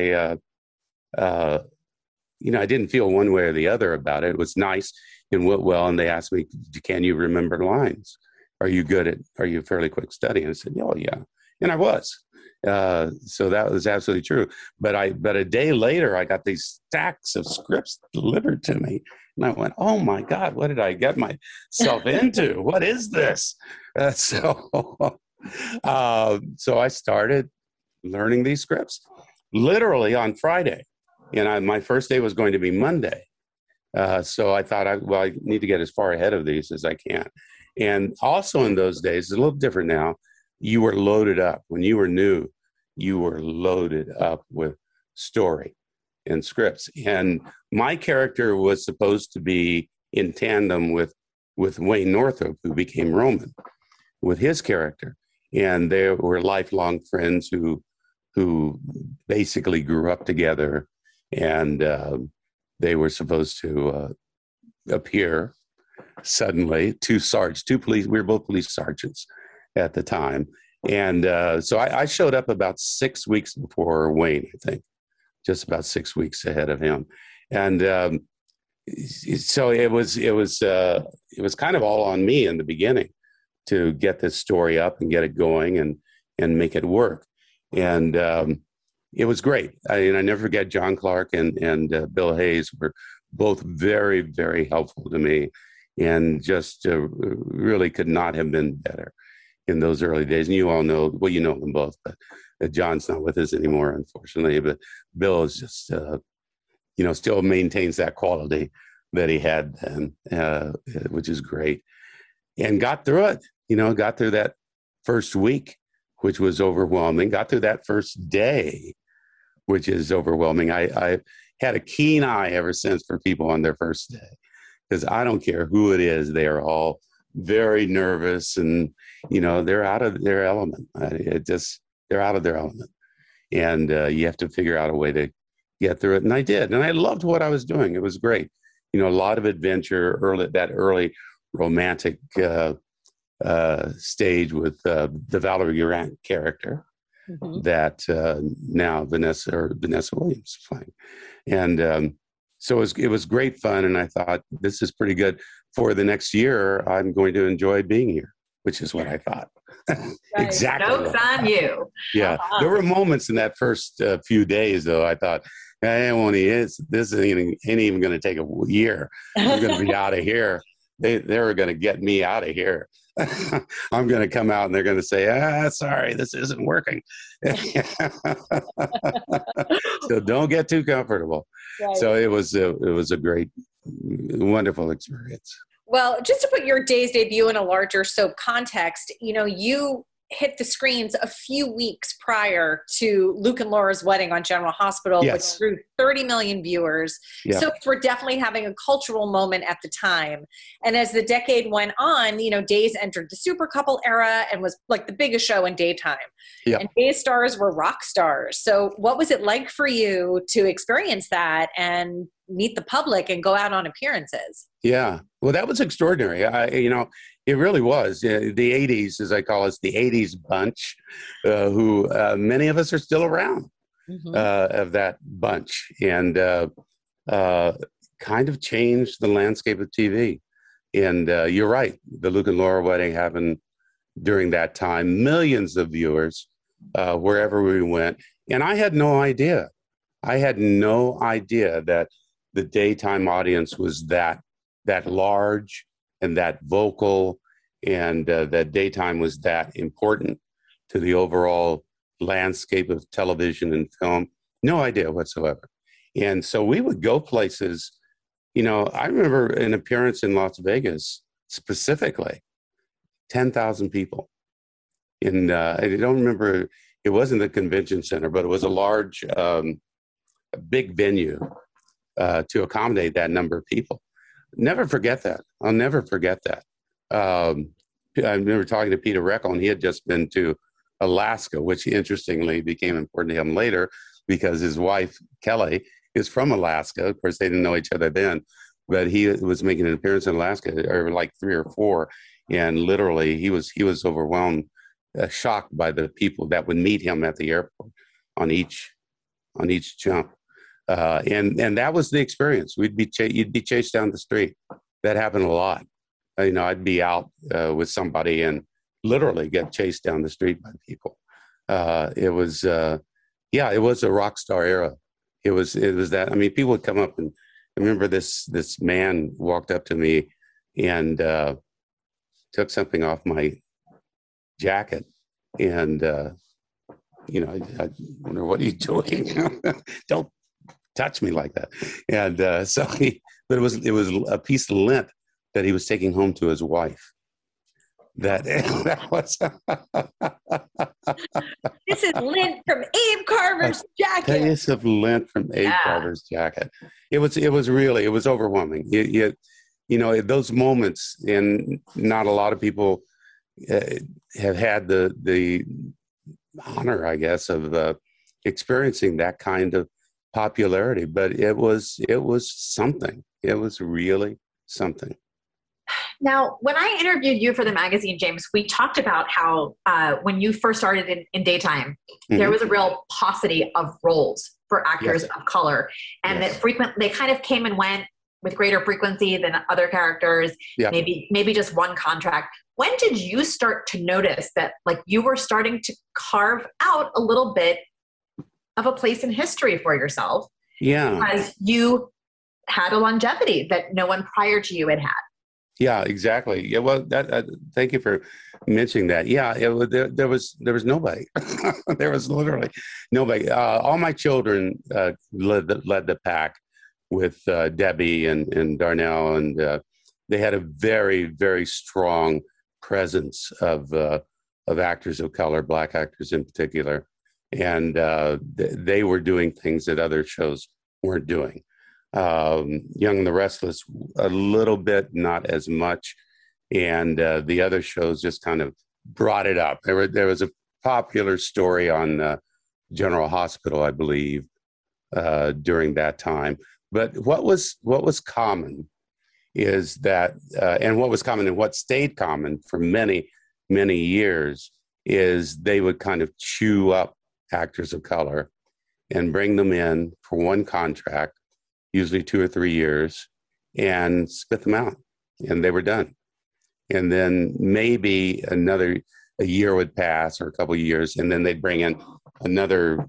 I didn't feel one way or the other about it. It was nice and went well. And they asked me, can you remember lines? Are you a fairly quick study? And I said, oh, yeah. And I was. So that was absolutely true. But a day later, I got these stacks of scripts delivered to me. And I went, oh, my God, what did I get myself into? What is this? So I started learning these scripts literally on Friday. And my first day was going to be Monday. So I thought, I need to get as far ahead of these as I can. And also in those days, it's a little different now. You were loaded up. When you were new, you were loaded up with story and scripts. And my character was supposed to be in tandem with Wayne Northup, who became Roman, with his character. And they were lifelong friends who basically grew up together. And they were supposed to appear suddenly. We were both police sergeants at the time. And so I showed up about 6 weeks before Wayne, I think, just about 6 weeks ahead of him. And so it was kind of all on me in the beginning to get this story up and get it going and make it work. And it was great. I never forget John Clark and Bill Hayes were both very, very helpful to me, and just really could not have been better in those early days. And you all know, well, you know them both, but John's not with us anymore, unfortunately. But Bill is just, still maintains that quality that he had then, which is great. And got through it, got through that first week, which was overwhelming. Got through that first day, which is overwhelming. I had a keen eye ever since for people on their first day, because I don't care who it is, they are all very nervous and, they're out of their element. They're out of their element. And you have to figure out a way to get through it. And I did. And I loved what I was doing. It was great. A lot of adventure, early romantic stage with the Valerie Grant character. Mm-hmm. That now Vanessa Williams is playing. And so it was great fun. And I thought, this is pretty good. For the next year, I'm going to enjoy being here, which is what I thought. Right. Exactly. Joke's on you. Yeah. Uh-huh. There were moments in that first few days, though, I thought, this ain't even going to take a year. I'm going to be out of here. They were going to get me out of here. I'm going to come out and they're going to say, sorry, this isn't working. So don't get too comfortable. Right. So it was a great, wonderful experience. Well, just to put your Days debut in a larger soap context, you hit the screens a few weeks prior to Luke and Laura's Wedding on General Hospital, yes, which drew 30 million viewers. Yeah. So we're definitely having a cultural moment at the time. And as the decade went on, Days entered the super couple era and was like the biggest show in daytime. Yeah. And Days stars were rock stars. So what was it like for you to experience that and meet the public and go out on appearances? Yeah. Well, that was extraordinary. It really was. The 80s, as I call it, the 80s bunch, who many of us are still around, mm-hmm, of that bunch, and kind of changed the landscape of TV. And you're right. The Luke and Laura Wedding happened during that time. Millions of viewers wherever we went. And I had no idea. That the daytime audience was that large and that vocal, and that daytime was that important to the overall landscape of television and film. No idea whatsoever. And so we would go places. I remember an appearance in Las Vegas, specifically, 10,000 people. And I don't remember, it wasn't the convention center, but it was a large, big venue to accommodate that number of people. Never forget that. I'll never forget that. I remember talking to Peter Reckell, and he had just been to Alaska, which interestingly became important to him later because his wife, Kelly, is from Alaska. Of course, they didn't know each other then, but he was making an appearance in Alaska, or like 3 or 4, and literally he was overwhelmed shocked by the people that would meet him at the airport on each jump. And that was the experience. You'd be chased down the street. That happened a lot. I'd be out with somebody and literally get chased down the street by people. It was a rock star era. It was that. I mean, people would come up, and I remember this man walked up to me and took something off my jacket, and I wonder, what are you doing? Don't touch me like that. And but it was a piece of lint that he was taking home to his wife. That was. This is lint from Abe Carver's jacket. Piece of lint from Abe Carver's jacket. It was overwhelming. Those moments, and not a lot of people have had the honor, I guess, of experiencing that kind of popularity. But it was something. It was really something. Now, when I interviewed you for the magazine, James, we talked about how when you first started in daytime, there was a real paucity of roles for actors of color, and that they kind of came and went with greater frequency than other characters. Maybe just one contract. When did you start to notice that, like, you were starting to carve out a little bit of a place in history for yourself? Yeah, because you had a longevity that no one prior to you had had. Yeah, exactly. Yeah, well, thank you for mentioning that. Yeah, there was nobody. There was literally nobody. All my children led the pack with Debbie and Darnell, and they had a very, very strong presence of actors of color, Black actors in particular, and they were doing things that other shows weren't doing. Young and the Restless a little bit, not as much, and the other shows just kind of brought it up. There was a popular story on General Hospital, I believe, during that time. But what was common is that, and what was common and what stayed common for many, many years, is they would kind of chew up actors of color and bring them in for one contract, usually 2 or 3 years, and spit them out, and they were done. And then maybe a year would pass, or a couple of years, and then they'd bring in another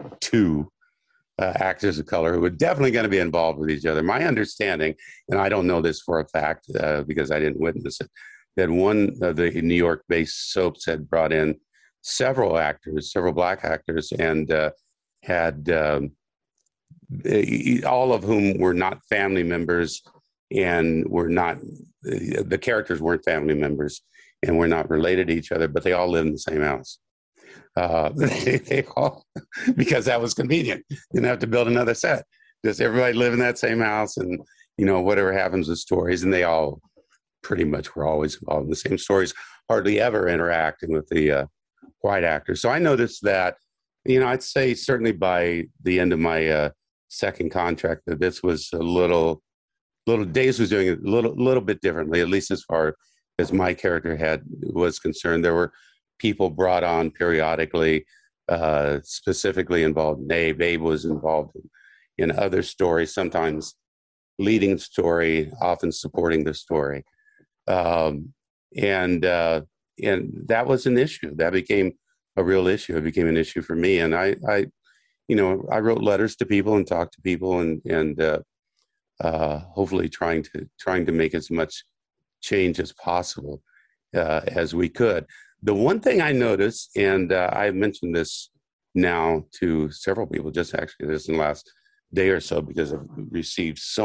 2 actors of color who were definitely going to be involved with each other. My understanding, and I don't know this for a fact because I didn't witness it, that one of the New York-based soaps had brought in several Black actors, and had all of whom were not family members, and the characters weren't family members, and were not related to each other, but they all lived in the same house. They all, because that was convenient. Didn't have to build another set. Just everybody lived in that same house, and whatever happens with stories, and they all pretty much were always involved in the same stories, hardly ever interacting with the white actors. So I noticed that, I'd say certainly by the end of my second contract, that this was a little Days was doing it a little bit differently, at least as far as my character was concerned. There were people brought on periodically, specifically involved in Abe. Abe was involved in other stories, sometimes leading story, often supporting the story. And that was an issue. That became a real issue. It became an issue for me. And I wrote letters to people and talked to people, and hopefully trying to make as much change as possible as we could. The one thing I noticed, and I've mentioned this now to several people, just actually this in the last day or so, because I've received so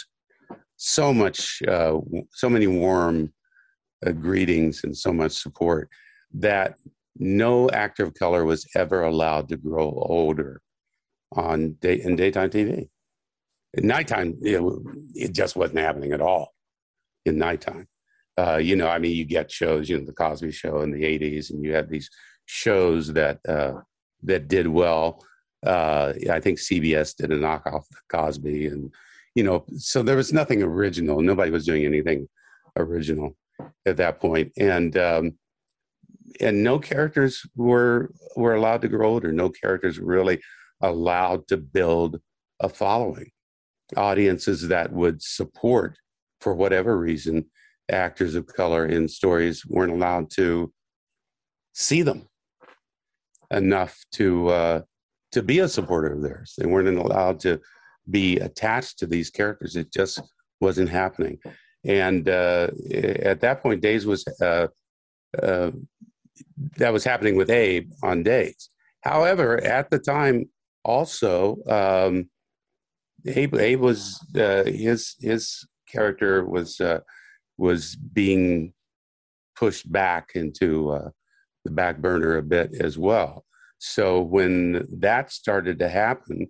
many warm greetings and so much support, that no actor of color was ever allowed to grow older in daytime TV. At nighttime, it just wasn't happening at all. In nighttime, you get shows, the Cosby Show in the '80s, and you had these shows that did well. I think CBS did a knockoff of Cosby, and so there was nothing original. Nobody was doing anything original at that point, and no characters were allowed to grow older. No characters were really allowed to build a following. Audiences that would support, for whatever reason, actors of color in stories weren't allowed to see them enough to be a supporter of theirs. They weren't allowed to be attached to these characters. It just wasn't happening. And at that point, Days was that was happening with Abe on Days. However, at the time, also, Abe was his character was being pushed back into the back burner a bit as well. So when that started to happen,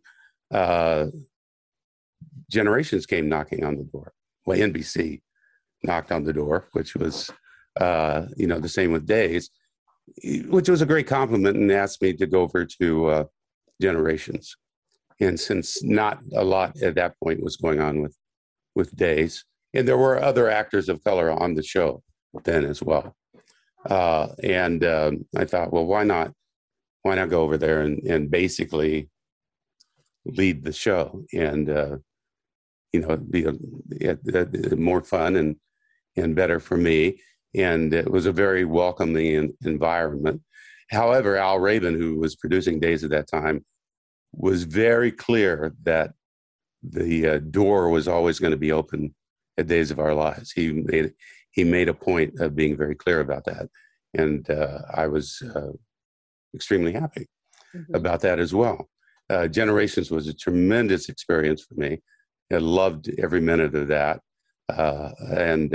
Generations came knocking on the door. Well, NBC knocked on the door, which was the same with Days, which was a great compliment, and asked me to go over to Generations. And since not a lot at that point was going on with Days, and there were other actors of color on the show then as well. And I thought, well, why not go over there and basically lead the show and, be more fun and better for me. And it was a very welcoming environment. However, Al Rabin, who was producing Days at that time, was very clear that the door was always going to be open at Days of Our Lives. He made a point of being very clear about that. And I was extremely happy about that as well. Generations was a tremendous experience for me. I loved every minute of that. And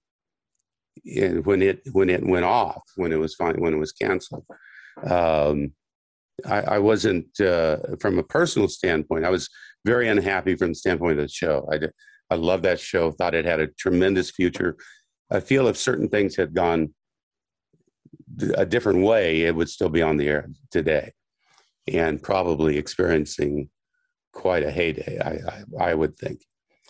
when it went off, when it was canceled, I wasn't, from a personal standpoint, I was very unhappy from the standpoint of the show. I love that show, thought it had a tremendous future. I feel if certain things had gone a different way, it would still be on the air today and probably experiencing quite a heyday, I would think.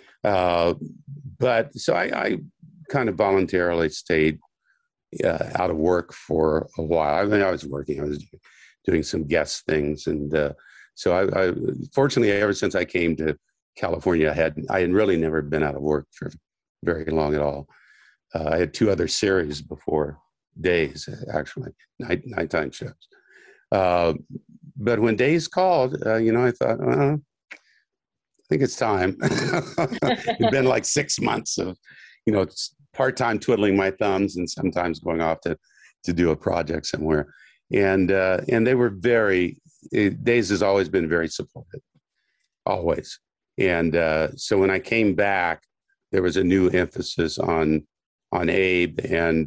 But so I kind of voluntarily stayed out of work for a while. I mean, I was working, I was doing some guest things. And so I fortunately, ever since I came to California, I had really never been out of work for very long at all. I had 2 other series before Days, actually, nighttime shows. But when Days called, I thought, I think it's time. It'd been like 6 months of, part-time twiddling my thumbs and sometimes going off to do a project somewhere. And they were Days has always been very supportive, always. And so when I came back, there was a new emphasis on Abe, and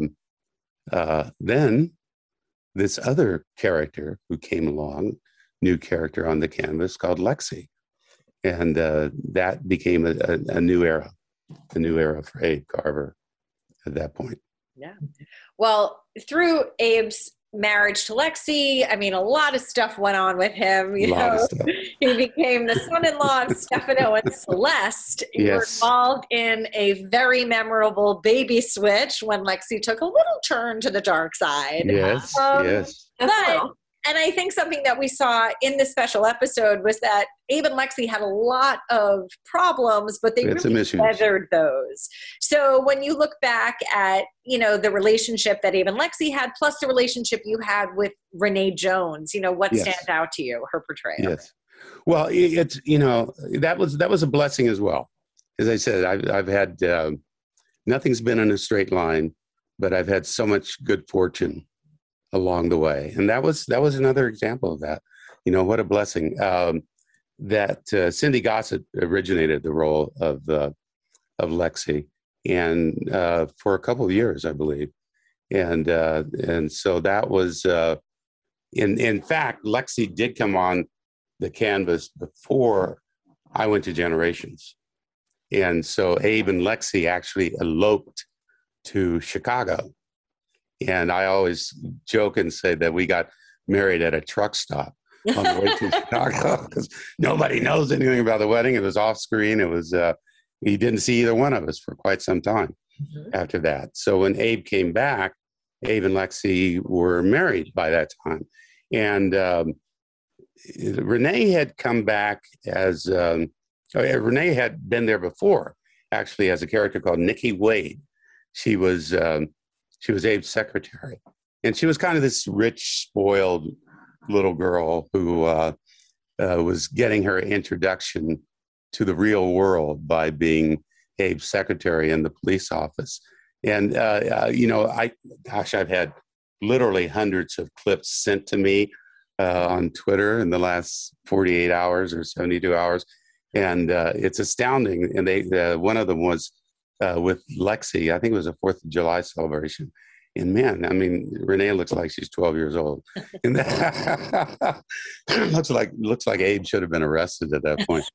then this other character who came along, new character on the canvas called Lexi, and that became a new era for Abe Carver at that point. Yeah. Well, through Abe's marriage to Lexi, I mean, a lot of stuff went on with him. He became the son-in-law of Stefano and Celeste. You were involved in a very memorable baby switch when Lexi took a little turn to the dark side. Yes. And I think something that we saw in this special episode was that Abe and Lexi had a lot of problems, but they really weathered those. So when you look back at, the relationship that Abe and Lexi had, plus the relationship you had with Renee Jones, what stands out to you, her portrayal? Yes. Well, it's, that was a blessing as well. As I said, I've had, nothing's been in a straight line, but I've had so much good fortune along the way. And that was another example of that. What a blessing. That Cindy Gossett originated the role of Lexi, and for a couple of years, I believe. And so that was, in fact, Lexi did come on the canvas before I went to Generations. And so Abe and Lexi actually eloped to Chicago. And I always joke and say that we got married at a truck stop on the way to Chicago because nobody knows anything about the wedding. It was off screen. It was, he didn't see either one of us for quite some time after that. So when Abe came back Abe and Lexi were married by that time. And Renee had come back as, Renee had been there before, actually, as a character called Nikki Wade. She was Abe's secretary. And she was kind of this rich, spoiled little girl who was getting her introduction to the real world by being Abe's secretary in the police office. And, I've had literally hundreds of clips sent to me on Twitter in the last 48 hours or 72 hours. And it's astounding. And one of them was with Lexi. I think it was a 4th of July celebration. And man, I mean, Renee looks like she's 12 years old. And that looks like Abe should have been arrested at that point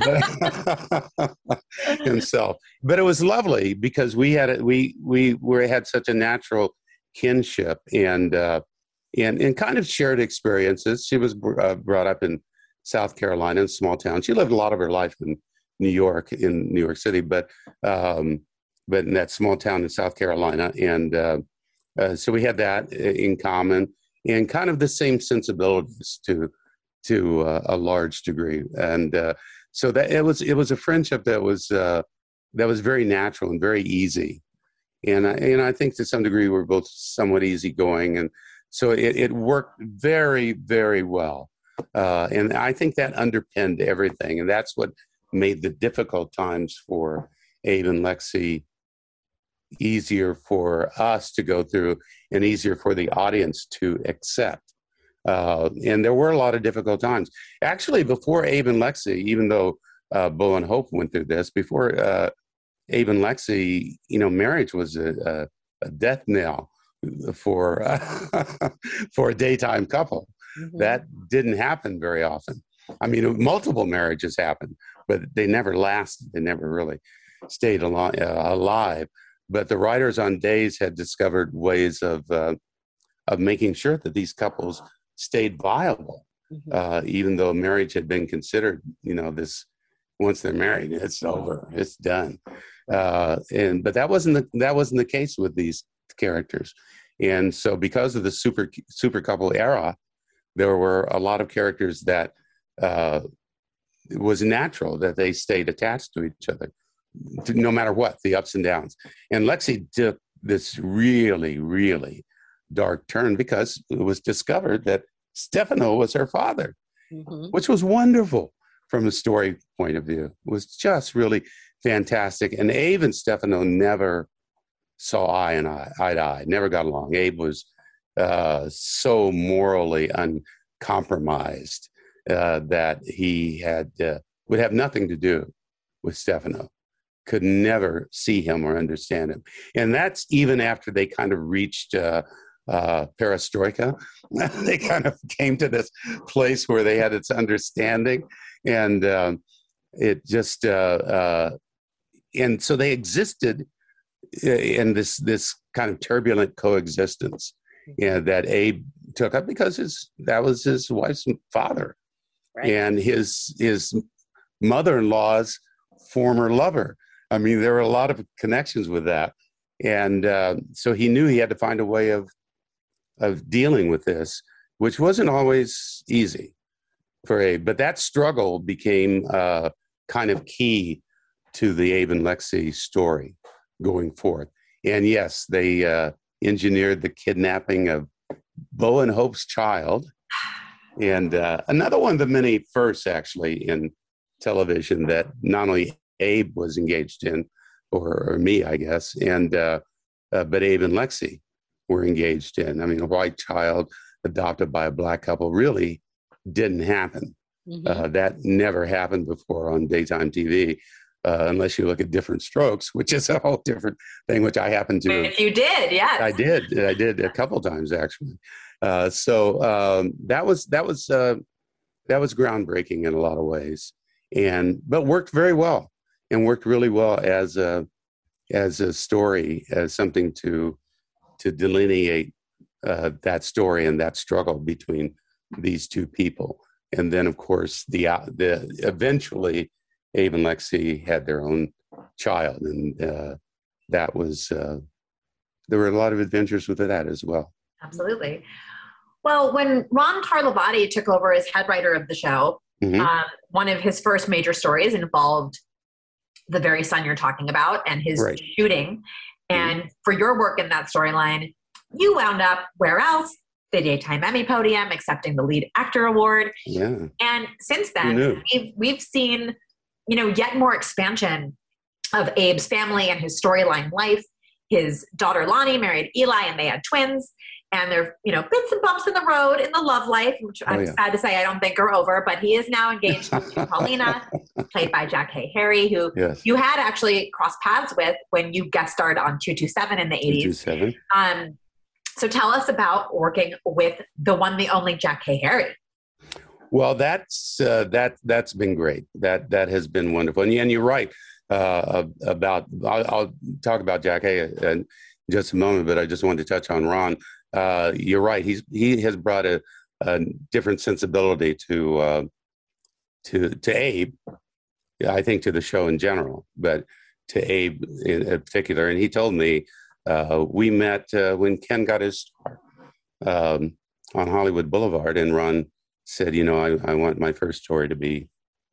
himself. But it was lovely because we had such a natural kinship and kind of shared experiences. She was brought up in South Carolina, in a small town. She lived a lot of her life in New York City, but in that small town in South Carolina. And so we had that in common and kind of the same sensibilities to a large degree. And so that it was a friendship that was very natural and very easy. And I think to some degree we're both somewhat easygoing. And so it worked very, very well. And I think that underpinned everything. And that's what made the difficult times for Abe and Lexi easier for us to go through and easier for the audience to accept. And there were a lot of difficult times. Actually, before Abe and Lexi, even though Bo and Hope went through this, before Abe and Lexi, marriage was a death knell for a daytime couple. Mm-hmm. That didn't happen very often. I mean, multiple marriages happened, but they never lasted. They never really stayed alive. But the writers on Days had discovered ways of making sure that these couples stayed viable, mm-hmm. Even though marriage had been considered, this once they're married, it's over, it's done. But that wasn't the case with these characters. And so, because of the super couple era, there were a lot of characters that it was natural that they stayed attached to each other, no matter what, the ups and downs. And Lexi took this really, really dark turn because it was discovered that Stefano was her father, mm-hmm. which was wonderful from a story point of view. It was just really fantastic. And Abe and Stefano never saw eye to eye, never got along. Abe was so morally uncompromised that he would have nothing to do with Stefano. Could never see him or understand him. And that's even after they kind of reached perestroika. They kind of came to this place where they had its understanding. And it just, and so they existed in this kind of turbulent coexistence that Abe took up because that was his wife's father, right. And his mother-in-law's former lover. I mean, there were a lot of connections with that. And so he knew he had to find a way of dealing with this, which wasn't always easy for Abe. But that struggle became kind of key to the Abe and Lexi story going forth. And yes, they engineered the kidnapping of Bo and Hope's child. And another one of the many firsts, actually, in television that not only Abe was engaged in, or me, I guess, and but Abe and Lexi were engaged in. I mean, a white child adopted by a black couple really didn't happen. Mm-hmm. That never happened before on daytime TV, unless you look at Different Strokes, which is a whole different thing, which I happen to. You did, yes. I did a couple times, actually. So that was groundbreaking in a lot of ways, but worked very well. And worked really well as a story, as something to delineate that story and that struggle between these two people. And then, of course, the eventually Abe and Lexi had their own child, and that was there were a lot of adventures with that as well. Absolutely. Well, when Ron Carlivati took over as head writer of the show, one of his first major stories involved the very son you're talking about and his shooting. And for your work in that storyline, you wound up where else? The Daytime Emmy podium, accepting the lead actor award. Yeah. And since then, we've seen, yet more expansion of Abe's family and his storyline life. His daughter Lonnie married Eli, and they had twins. And there, bits and bumps in the road in the love life, which I'm sad to say I don't think are over. But he is now engaged to Paulina, played by Jackée Harry, who you had actually crossed paths with when you guest starred on 227 in the 80s. 227. So tell us about working with the one, the only Jackée Harry. Well, that's been great. That has been wonderful. And you're right about. I'll talk about Jackée in just a moment, but I just wanted to touch on Ron. You're right. He has brought a different sensibility to Abe. I think to the show in general, but to Abe in particular. And he told me we met when Ken got his start on Hollywood Boulevard, and Ron said, I want my first story to be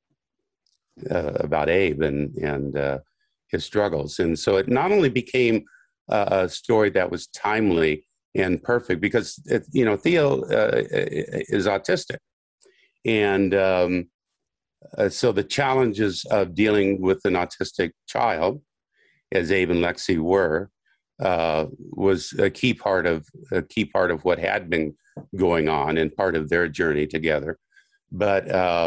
about Abe and his struggles. And so it not only became a story that was timely and perfect, because Theo is autistic, and so the challenges of dealing with an autistic child, as Abe and Lexi were, was a key part of what had been going on and part of their journey together. But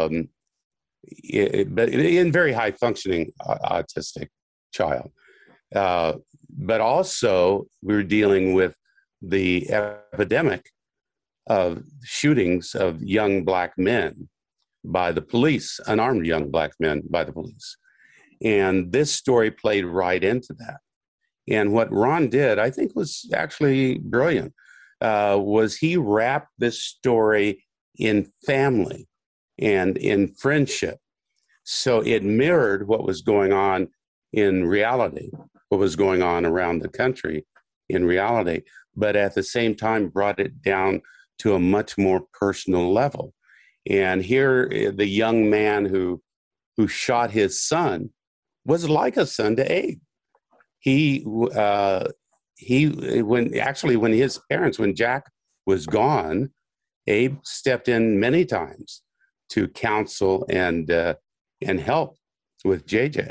in very high functioning autistic child, but also we were dealing with the epidemic of shootings of young Black men by the police, unarmed young Black men by the police. And this story played right into that. And what Ron did, I think, was actually brilliant, was he wrapped this story in family and in friendship. So it mirrored what was going on in reality, what was going on around the country in reality, but at the same time brought it down to a much more personal level. And here, the young man who shot his son was like a son to Abe. When Jack was gone, Abe stepped in many times to counsel and help with JJ.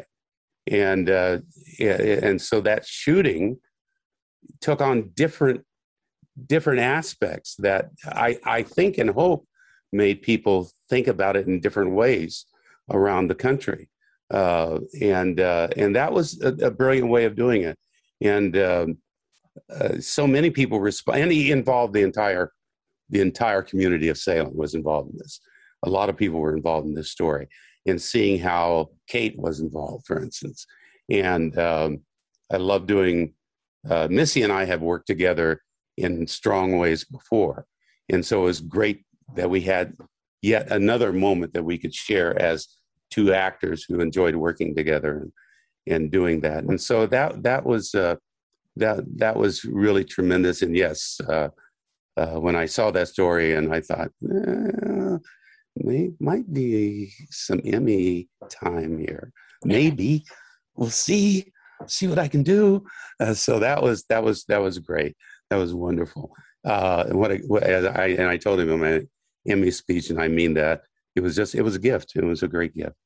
And so that shooting took on different aspects that I think and hope made people think about it in different ways around the country. And that was a brilliant way of doing it. And so many people respond, and he involved the entire community of Salem was involved in this. A lot of people were involved in this story, and seeing how Kate was involved, for instance. And I love doing, Missy and I have worked together in strong ways before. And so it was great that we had yet another moment that we could share as two actors who enjoyed working together and doing that. And so that was really tremendous. And yes, when I saw that story, and I thought, might be some Emmy time here. Maybe we'll see what I can do. So that was great. That was wonderful. And I told him in my Emmy speech, and I mean that, it was a gift. It was a great gift.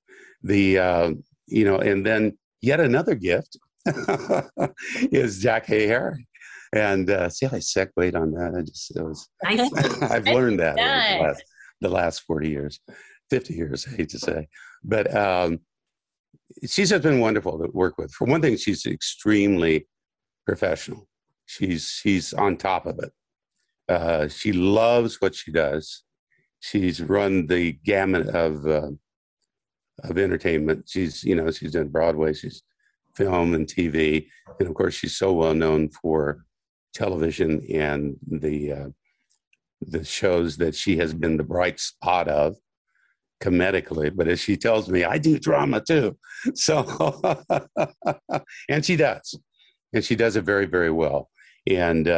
And then yet another gift is Jackée Harry. And see how I segued on that? Nice. I've learned that over the last 40 years, 50 years, I hate to say. But she's just been wonderful to work with. For one thing, she's extremely professional. She's on top of it. She loves what she does. She's run the gamut of entertainment. She's done Broadway, she's film and TV, and of course she's so well known for television and the shows that she has been the bright spot of comedically. But as she tells me, I do drama too. So, and she does it very, very well. and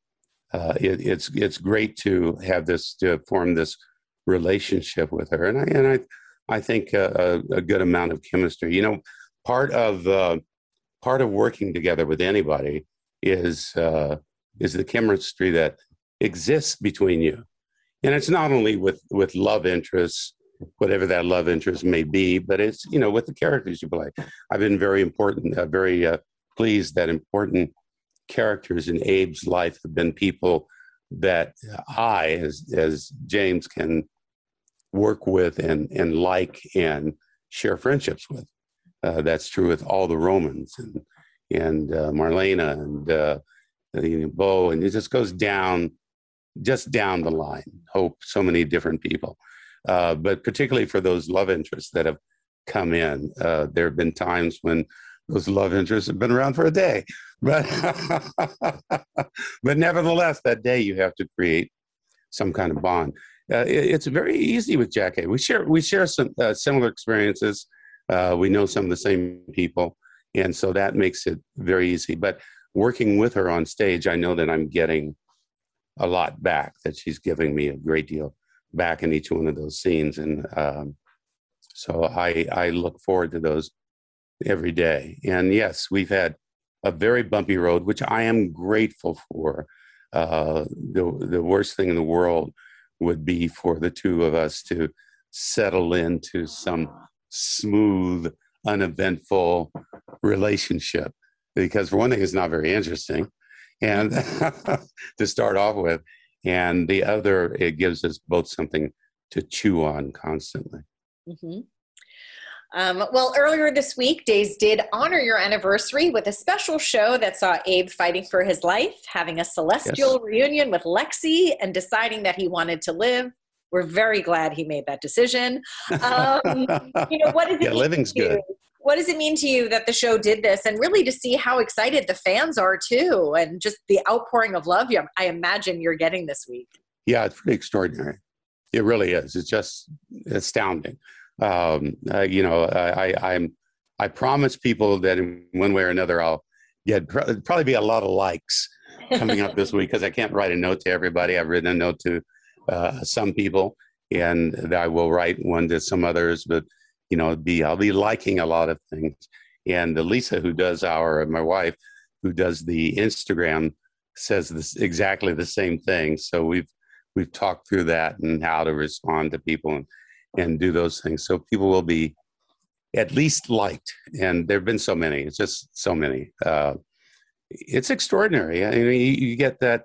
it's great to have to form this relationship with her, and I think a good amount of chemistry. You know, part of working together with anybody is the chemistry that exists between you, and it's not only with love interests, whatever that love interest may be, but it's, you know, with the characters you play. I've been very pleased that important characters in Abe's life have been people that I, as James, can work with and like and share friendships with. That's true with all the Romans and Marlena and Bo, and it just goes down the line. Hope, so many different people. But particularly for those love interests that have come in, there have been times when those love interests have been around for a day, but nevertheless, that day you have to create some kind of bond. It's very easy with Jackée. We share some similar experiences. We know some of the same people, and so that makes it very easy. But working with her on stage, I know that I'm getting a lot back, that she's giving me a great deal back in each one of those scenes. And so I look forward to those every day. And yes, we've had a very bumpy road, which I am grateful for. The worst thing in the world would be for the two of us to settle into some smooth, uneventful relationship, because for one thing, it's not very interesting, and to start off with, and the other, it gives us both something to chew on constantly. Mm-hmm. Well, earlier this week, Days did honor your anniversary with a special show that saw Abe fighting for his life, having a celestial reunion with Lexi, and deciding that he wanted to live. We're very glad he made that decision. What does it living's good. What does it mean to you that the show did this, and really to see how excited the fans are too, and just the outpouring of love I imagine you're getting this week? Yeah, it's pretty extraordinary. It really is. It's just astounding. I promise people that in one way or another I'll get probably be a lot of likes coming up this week, because I can't write a note to everybody. I've written a note to some people, and I will write one to some others, but I'll be liking a lot of things. And Lisa, my wife, who does the Instagram, says exactly the same thing. So we've talked through that and how to respond to people and do those things. So people will be at least liked. And there've been so many. It's just so many. It's extraordinary. I mean, you get that.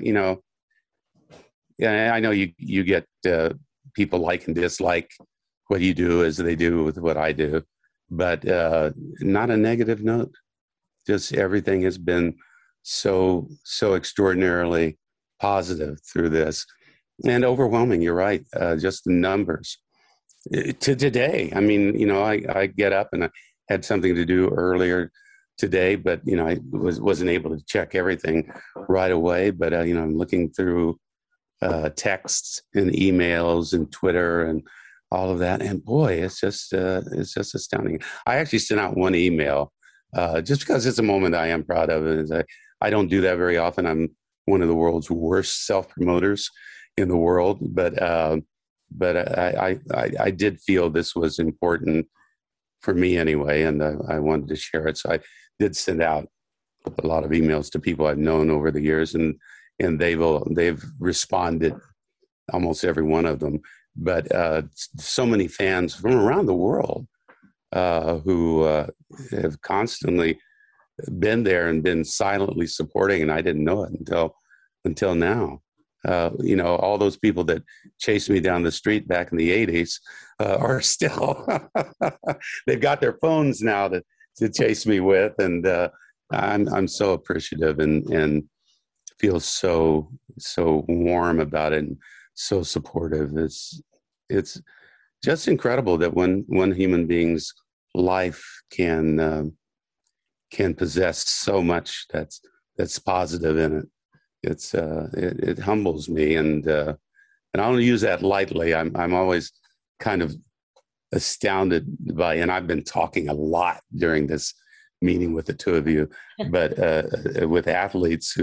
I know you get people like and dislike what you do as they do with what I do, but not a negative note. Just everything has been so extraordinarily positive through this, and overwhelming. You're right. Just the numbers to today. I mean, I get up and I had something to do earlier today, but I wasn't able to check everything right away. But I'm looking through texts and emails and Twitter and all of that, and boy, it's just astounding. I actually sent out one email just because it's a moment I am proud of, and I don't do that very often. I'm one of the world's worst self-promoters in the world, but I did feel this was important for me anyway, and I wanted to share it. So I did send out a lot of emails to people I've known over the years, and they've responded, almost every one of them. But so many fans from around the world who have constantly been there and been silently supporting, and I didn't know it until now. All those people that chased me down the street back in the 80s are still, they've got their phones now to chase me with, and I'm so appreciative and feel so warm about it and so supportive. It's just incredible that one human being's life can possess so much that's positive in it. It humbles me, and I don't use that lightly. I'm always kind of astounded by, and I've been talking a lot during this meeting with the two of you, but with athletes who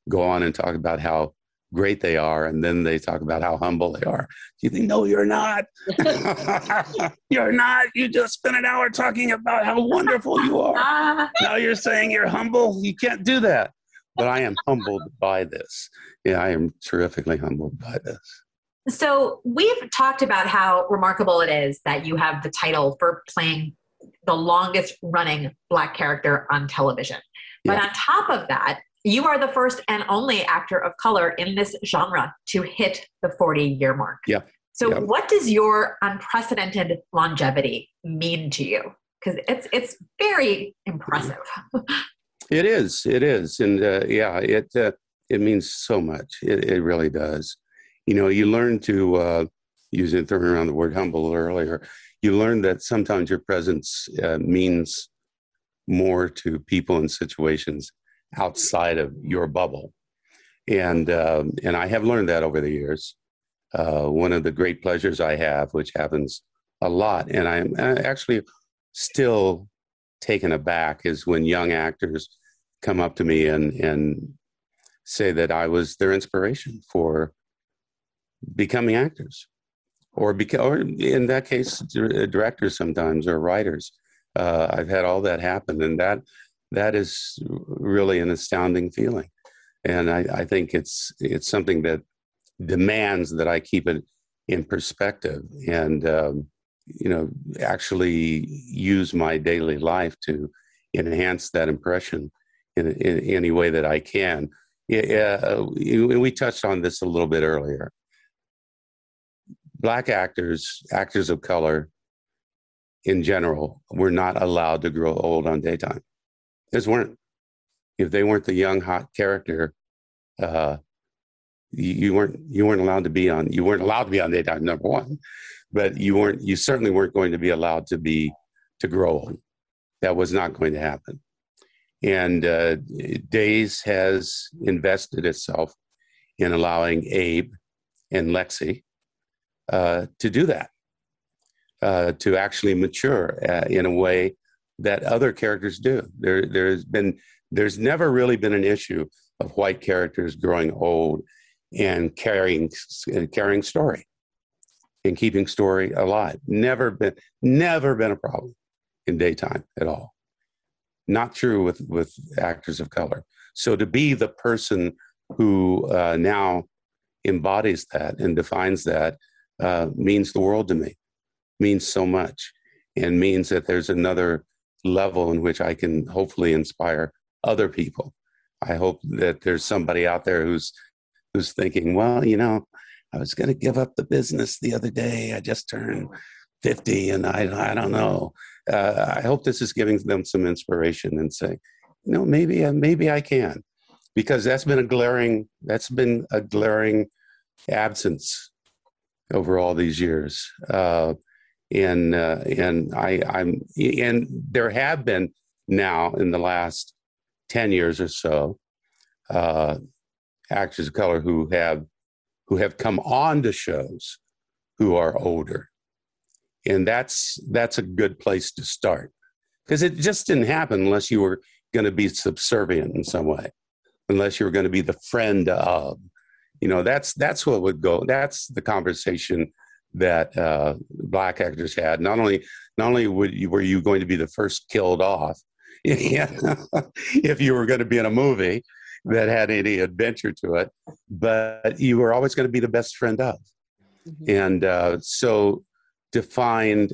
go on and talk about how great they are, and then they talk about how humble they are. You think, no, you're not. You're not. You just spent an hour talking about how wonderful you are. Now you're saying you're humble. You can't do that. But I am humbled by this. Yeah, I am terrifically humbled by this. So we've talked about how remarkable it is that you have the title for playing the longest running Black character on television. But on top of that, you are the first and only actor of color in this genre to hit the 40-year mark. Yeah. So what does your unprecedented longevity mean to you? Because it's very impressive. It is. And it means so much. It really does. You know, you learn to, throwing around the word humble earlier, you learn that sometimes your presence means more to people and situations outside of your bubble. And I have learned that over the years. One of the great pleasures I have, which happens a lot, and I'm actually still taken aback, is when young actors come up to me and say that I was their inspiration for becoming actors, or in that case, directors sometimes, or writers. I've had all that happen, and that is really an astounding feeling. And I think it's something that demands that I keep it in perspective and, actually use my daily life to enhance that impression in any way that I can. We touched on this a little bit earlier. Black actors of color in general, were not allowed to grow old on daytime. Just weren't. If they weren't the young, hot character, you weren't allowed to be on. You weren't allowed to be on daytime, number one, but you certainly weren't going to be allowed to grow old. That was not going to happen. And Days has invested itself in allowing Abe and Lexi to do that, to actually mature in a way that other characters do. There's never really been an issue of white characters growing old and carrying story and keeping story alive. Never been a problem in daytime at all. Not true with actors of color. So to be the person who now embodies that and defines that means the world to me, means so much, and means that there's another level in which I can hopefully inspire other people. I hope that there's somebody out there who's thinking, well, I was going to give up the business the other day. I just turned 50 and I don't know. I hope this is giving them some inspiration and saying, maybe I can, because that's been a glaring absence over all these years. And there have been now in the last 10 years or so, actors of color who have come on to shows who are older. And that's a good place to start, because it just didn't happen unless you were going to be subservient in some way, unless you were going to be the friend of, that's what would go. That's the conversation that Black actors had. Not only were you going to be the first killed off if you were going to be in a movie that had any adventure to it, but you were always going to be the best friend of. Mm-hmm. And so to find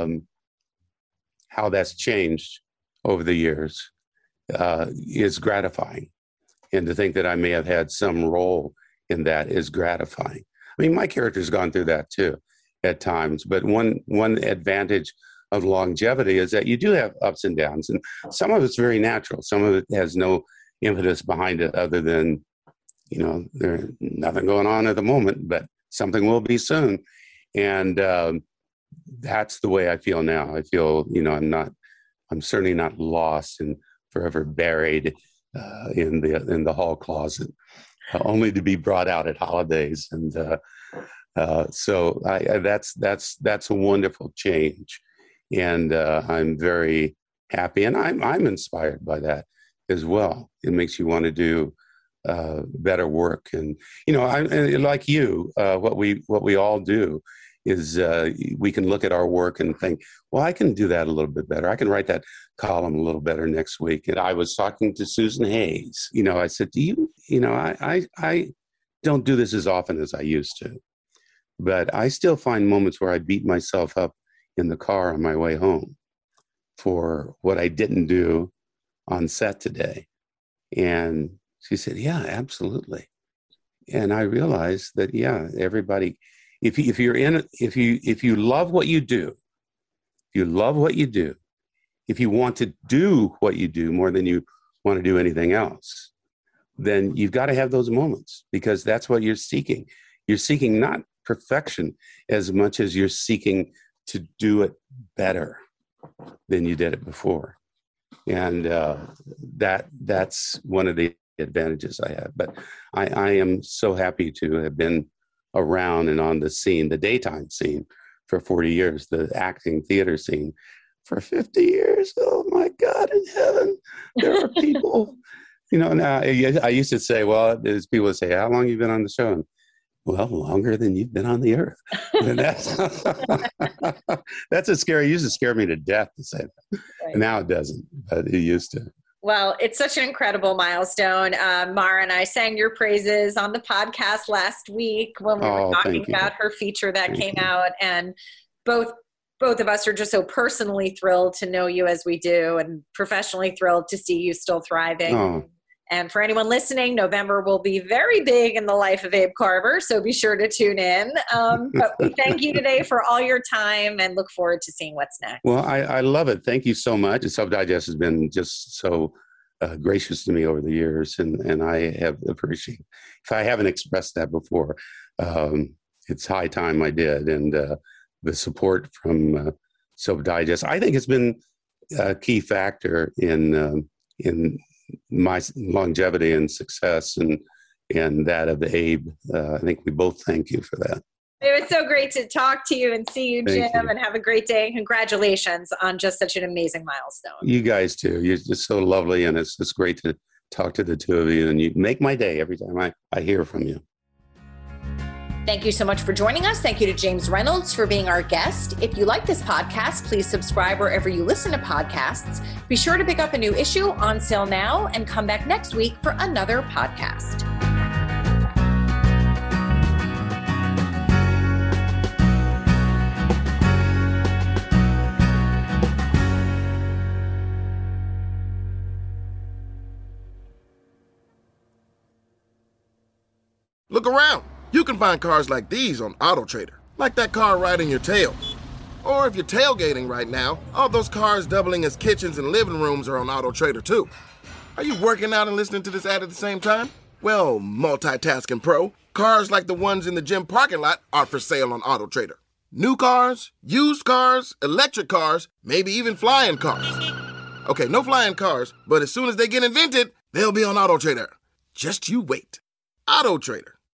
how that's changed over the years is gratifying. And to think that I may have had some role in that is gratifying. I mean, my character's gone through that too at times, but one advantage of longevity is that you do have ups and downs, and some of it's very natural. Some of it has no impetus behind it other than, there's nothing going on at the moment, but something will be soon. And that's the way I feel now. I feel, I'm certainly not lost and forever buried in the hall closet, only to be brought out at holidays. And so that's a wonderful change. And I'm very happy, and I'm inspired by that as well. It makes you want to do better work. And I like you. What we all do is we can look at our work and think, well, I can do that a little bit better. I can write that column a little better next week. And I was talking to Susan Hayes. I said, I don't do this as often as I used to, but I still find moments where I beat myself up in the car on my way home for what I didn't do on set today. And she said, yeah, absolutely. And I realized that, everybody, if you love what you do, if you want to do what you do more than you want to do anything else, then you've got to have those moments, because that's what you're seeking. You're seeking not perfection as much as you're seeking to do it better than you did it before. And that's one of the advantages I have. But I am so happy to have been around and on the scene, the daytime scene, for 40 years, the acting theater scene for 50 years. Oh my God in heaven. There are people, now I used to say, well, there's people that say, how long have you been on the show? And, well, longer than you've been on the earth. And that's a scary, it used to scare me to death to say that. Right. And now it doesn't, but it used to. Well, it's such an incredible milestone. Mara and I sang your praises on the podcast last week when we were talking about her feature that came out. And both of us are just so personally thrilled to know you as we do, and professionally thrilled to see you still thriving. Oh. And for anyone listening, November will be very big in the life of Abe Carver, so be sure to tune in. But we thank you today for all your time and look forward to seeing what's next. Well, I love it. Thank you so much. Sub Digest has been just so gracious to me over the years, and I have appreciated. If I haven't expressed that before, it's high time I did. And the support from Sub Digest, I think, has been a key factor in my longevity and success, and that of Abe. I think we both thank you for that. It was so great to talk to you and see you, Jim, and have a great day. And congratulations on just such an amazing milestone. You guys too. You're just so lovely, and it's just great to talk to the two of you, and you make my day every time I hear from you. Thank you so much for joining us. Thank you to James Reynolds for being our guest. If you like this podcast, please subscribe wherever you listen to podcasts. Be sure to pick up a new issue on sale now and come back next week for another podcast. Look around. You can find cars like these on AutoTrader, like that car riding your tail. Or if you're tailgating right now, all those cars doubling as kitchens and living rooms are on AutoTrader too. Are you working out and listening to this ad at the same time? Well, multitasking pro, cars like the ones in the gym parking lot are for sale on AutoTrader. New cars, used cars, electric cars, maybe even flying cars. Okay, no flying cars, but as soon as they get invented, they'll be on AutoTrader. Just you wait. AutoTrader.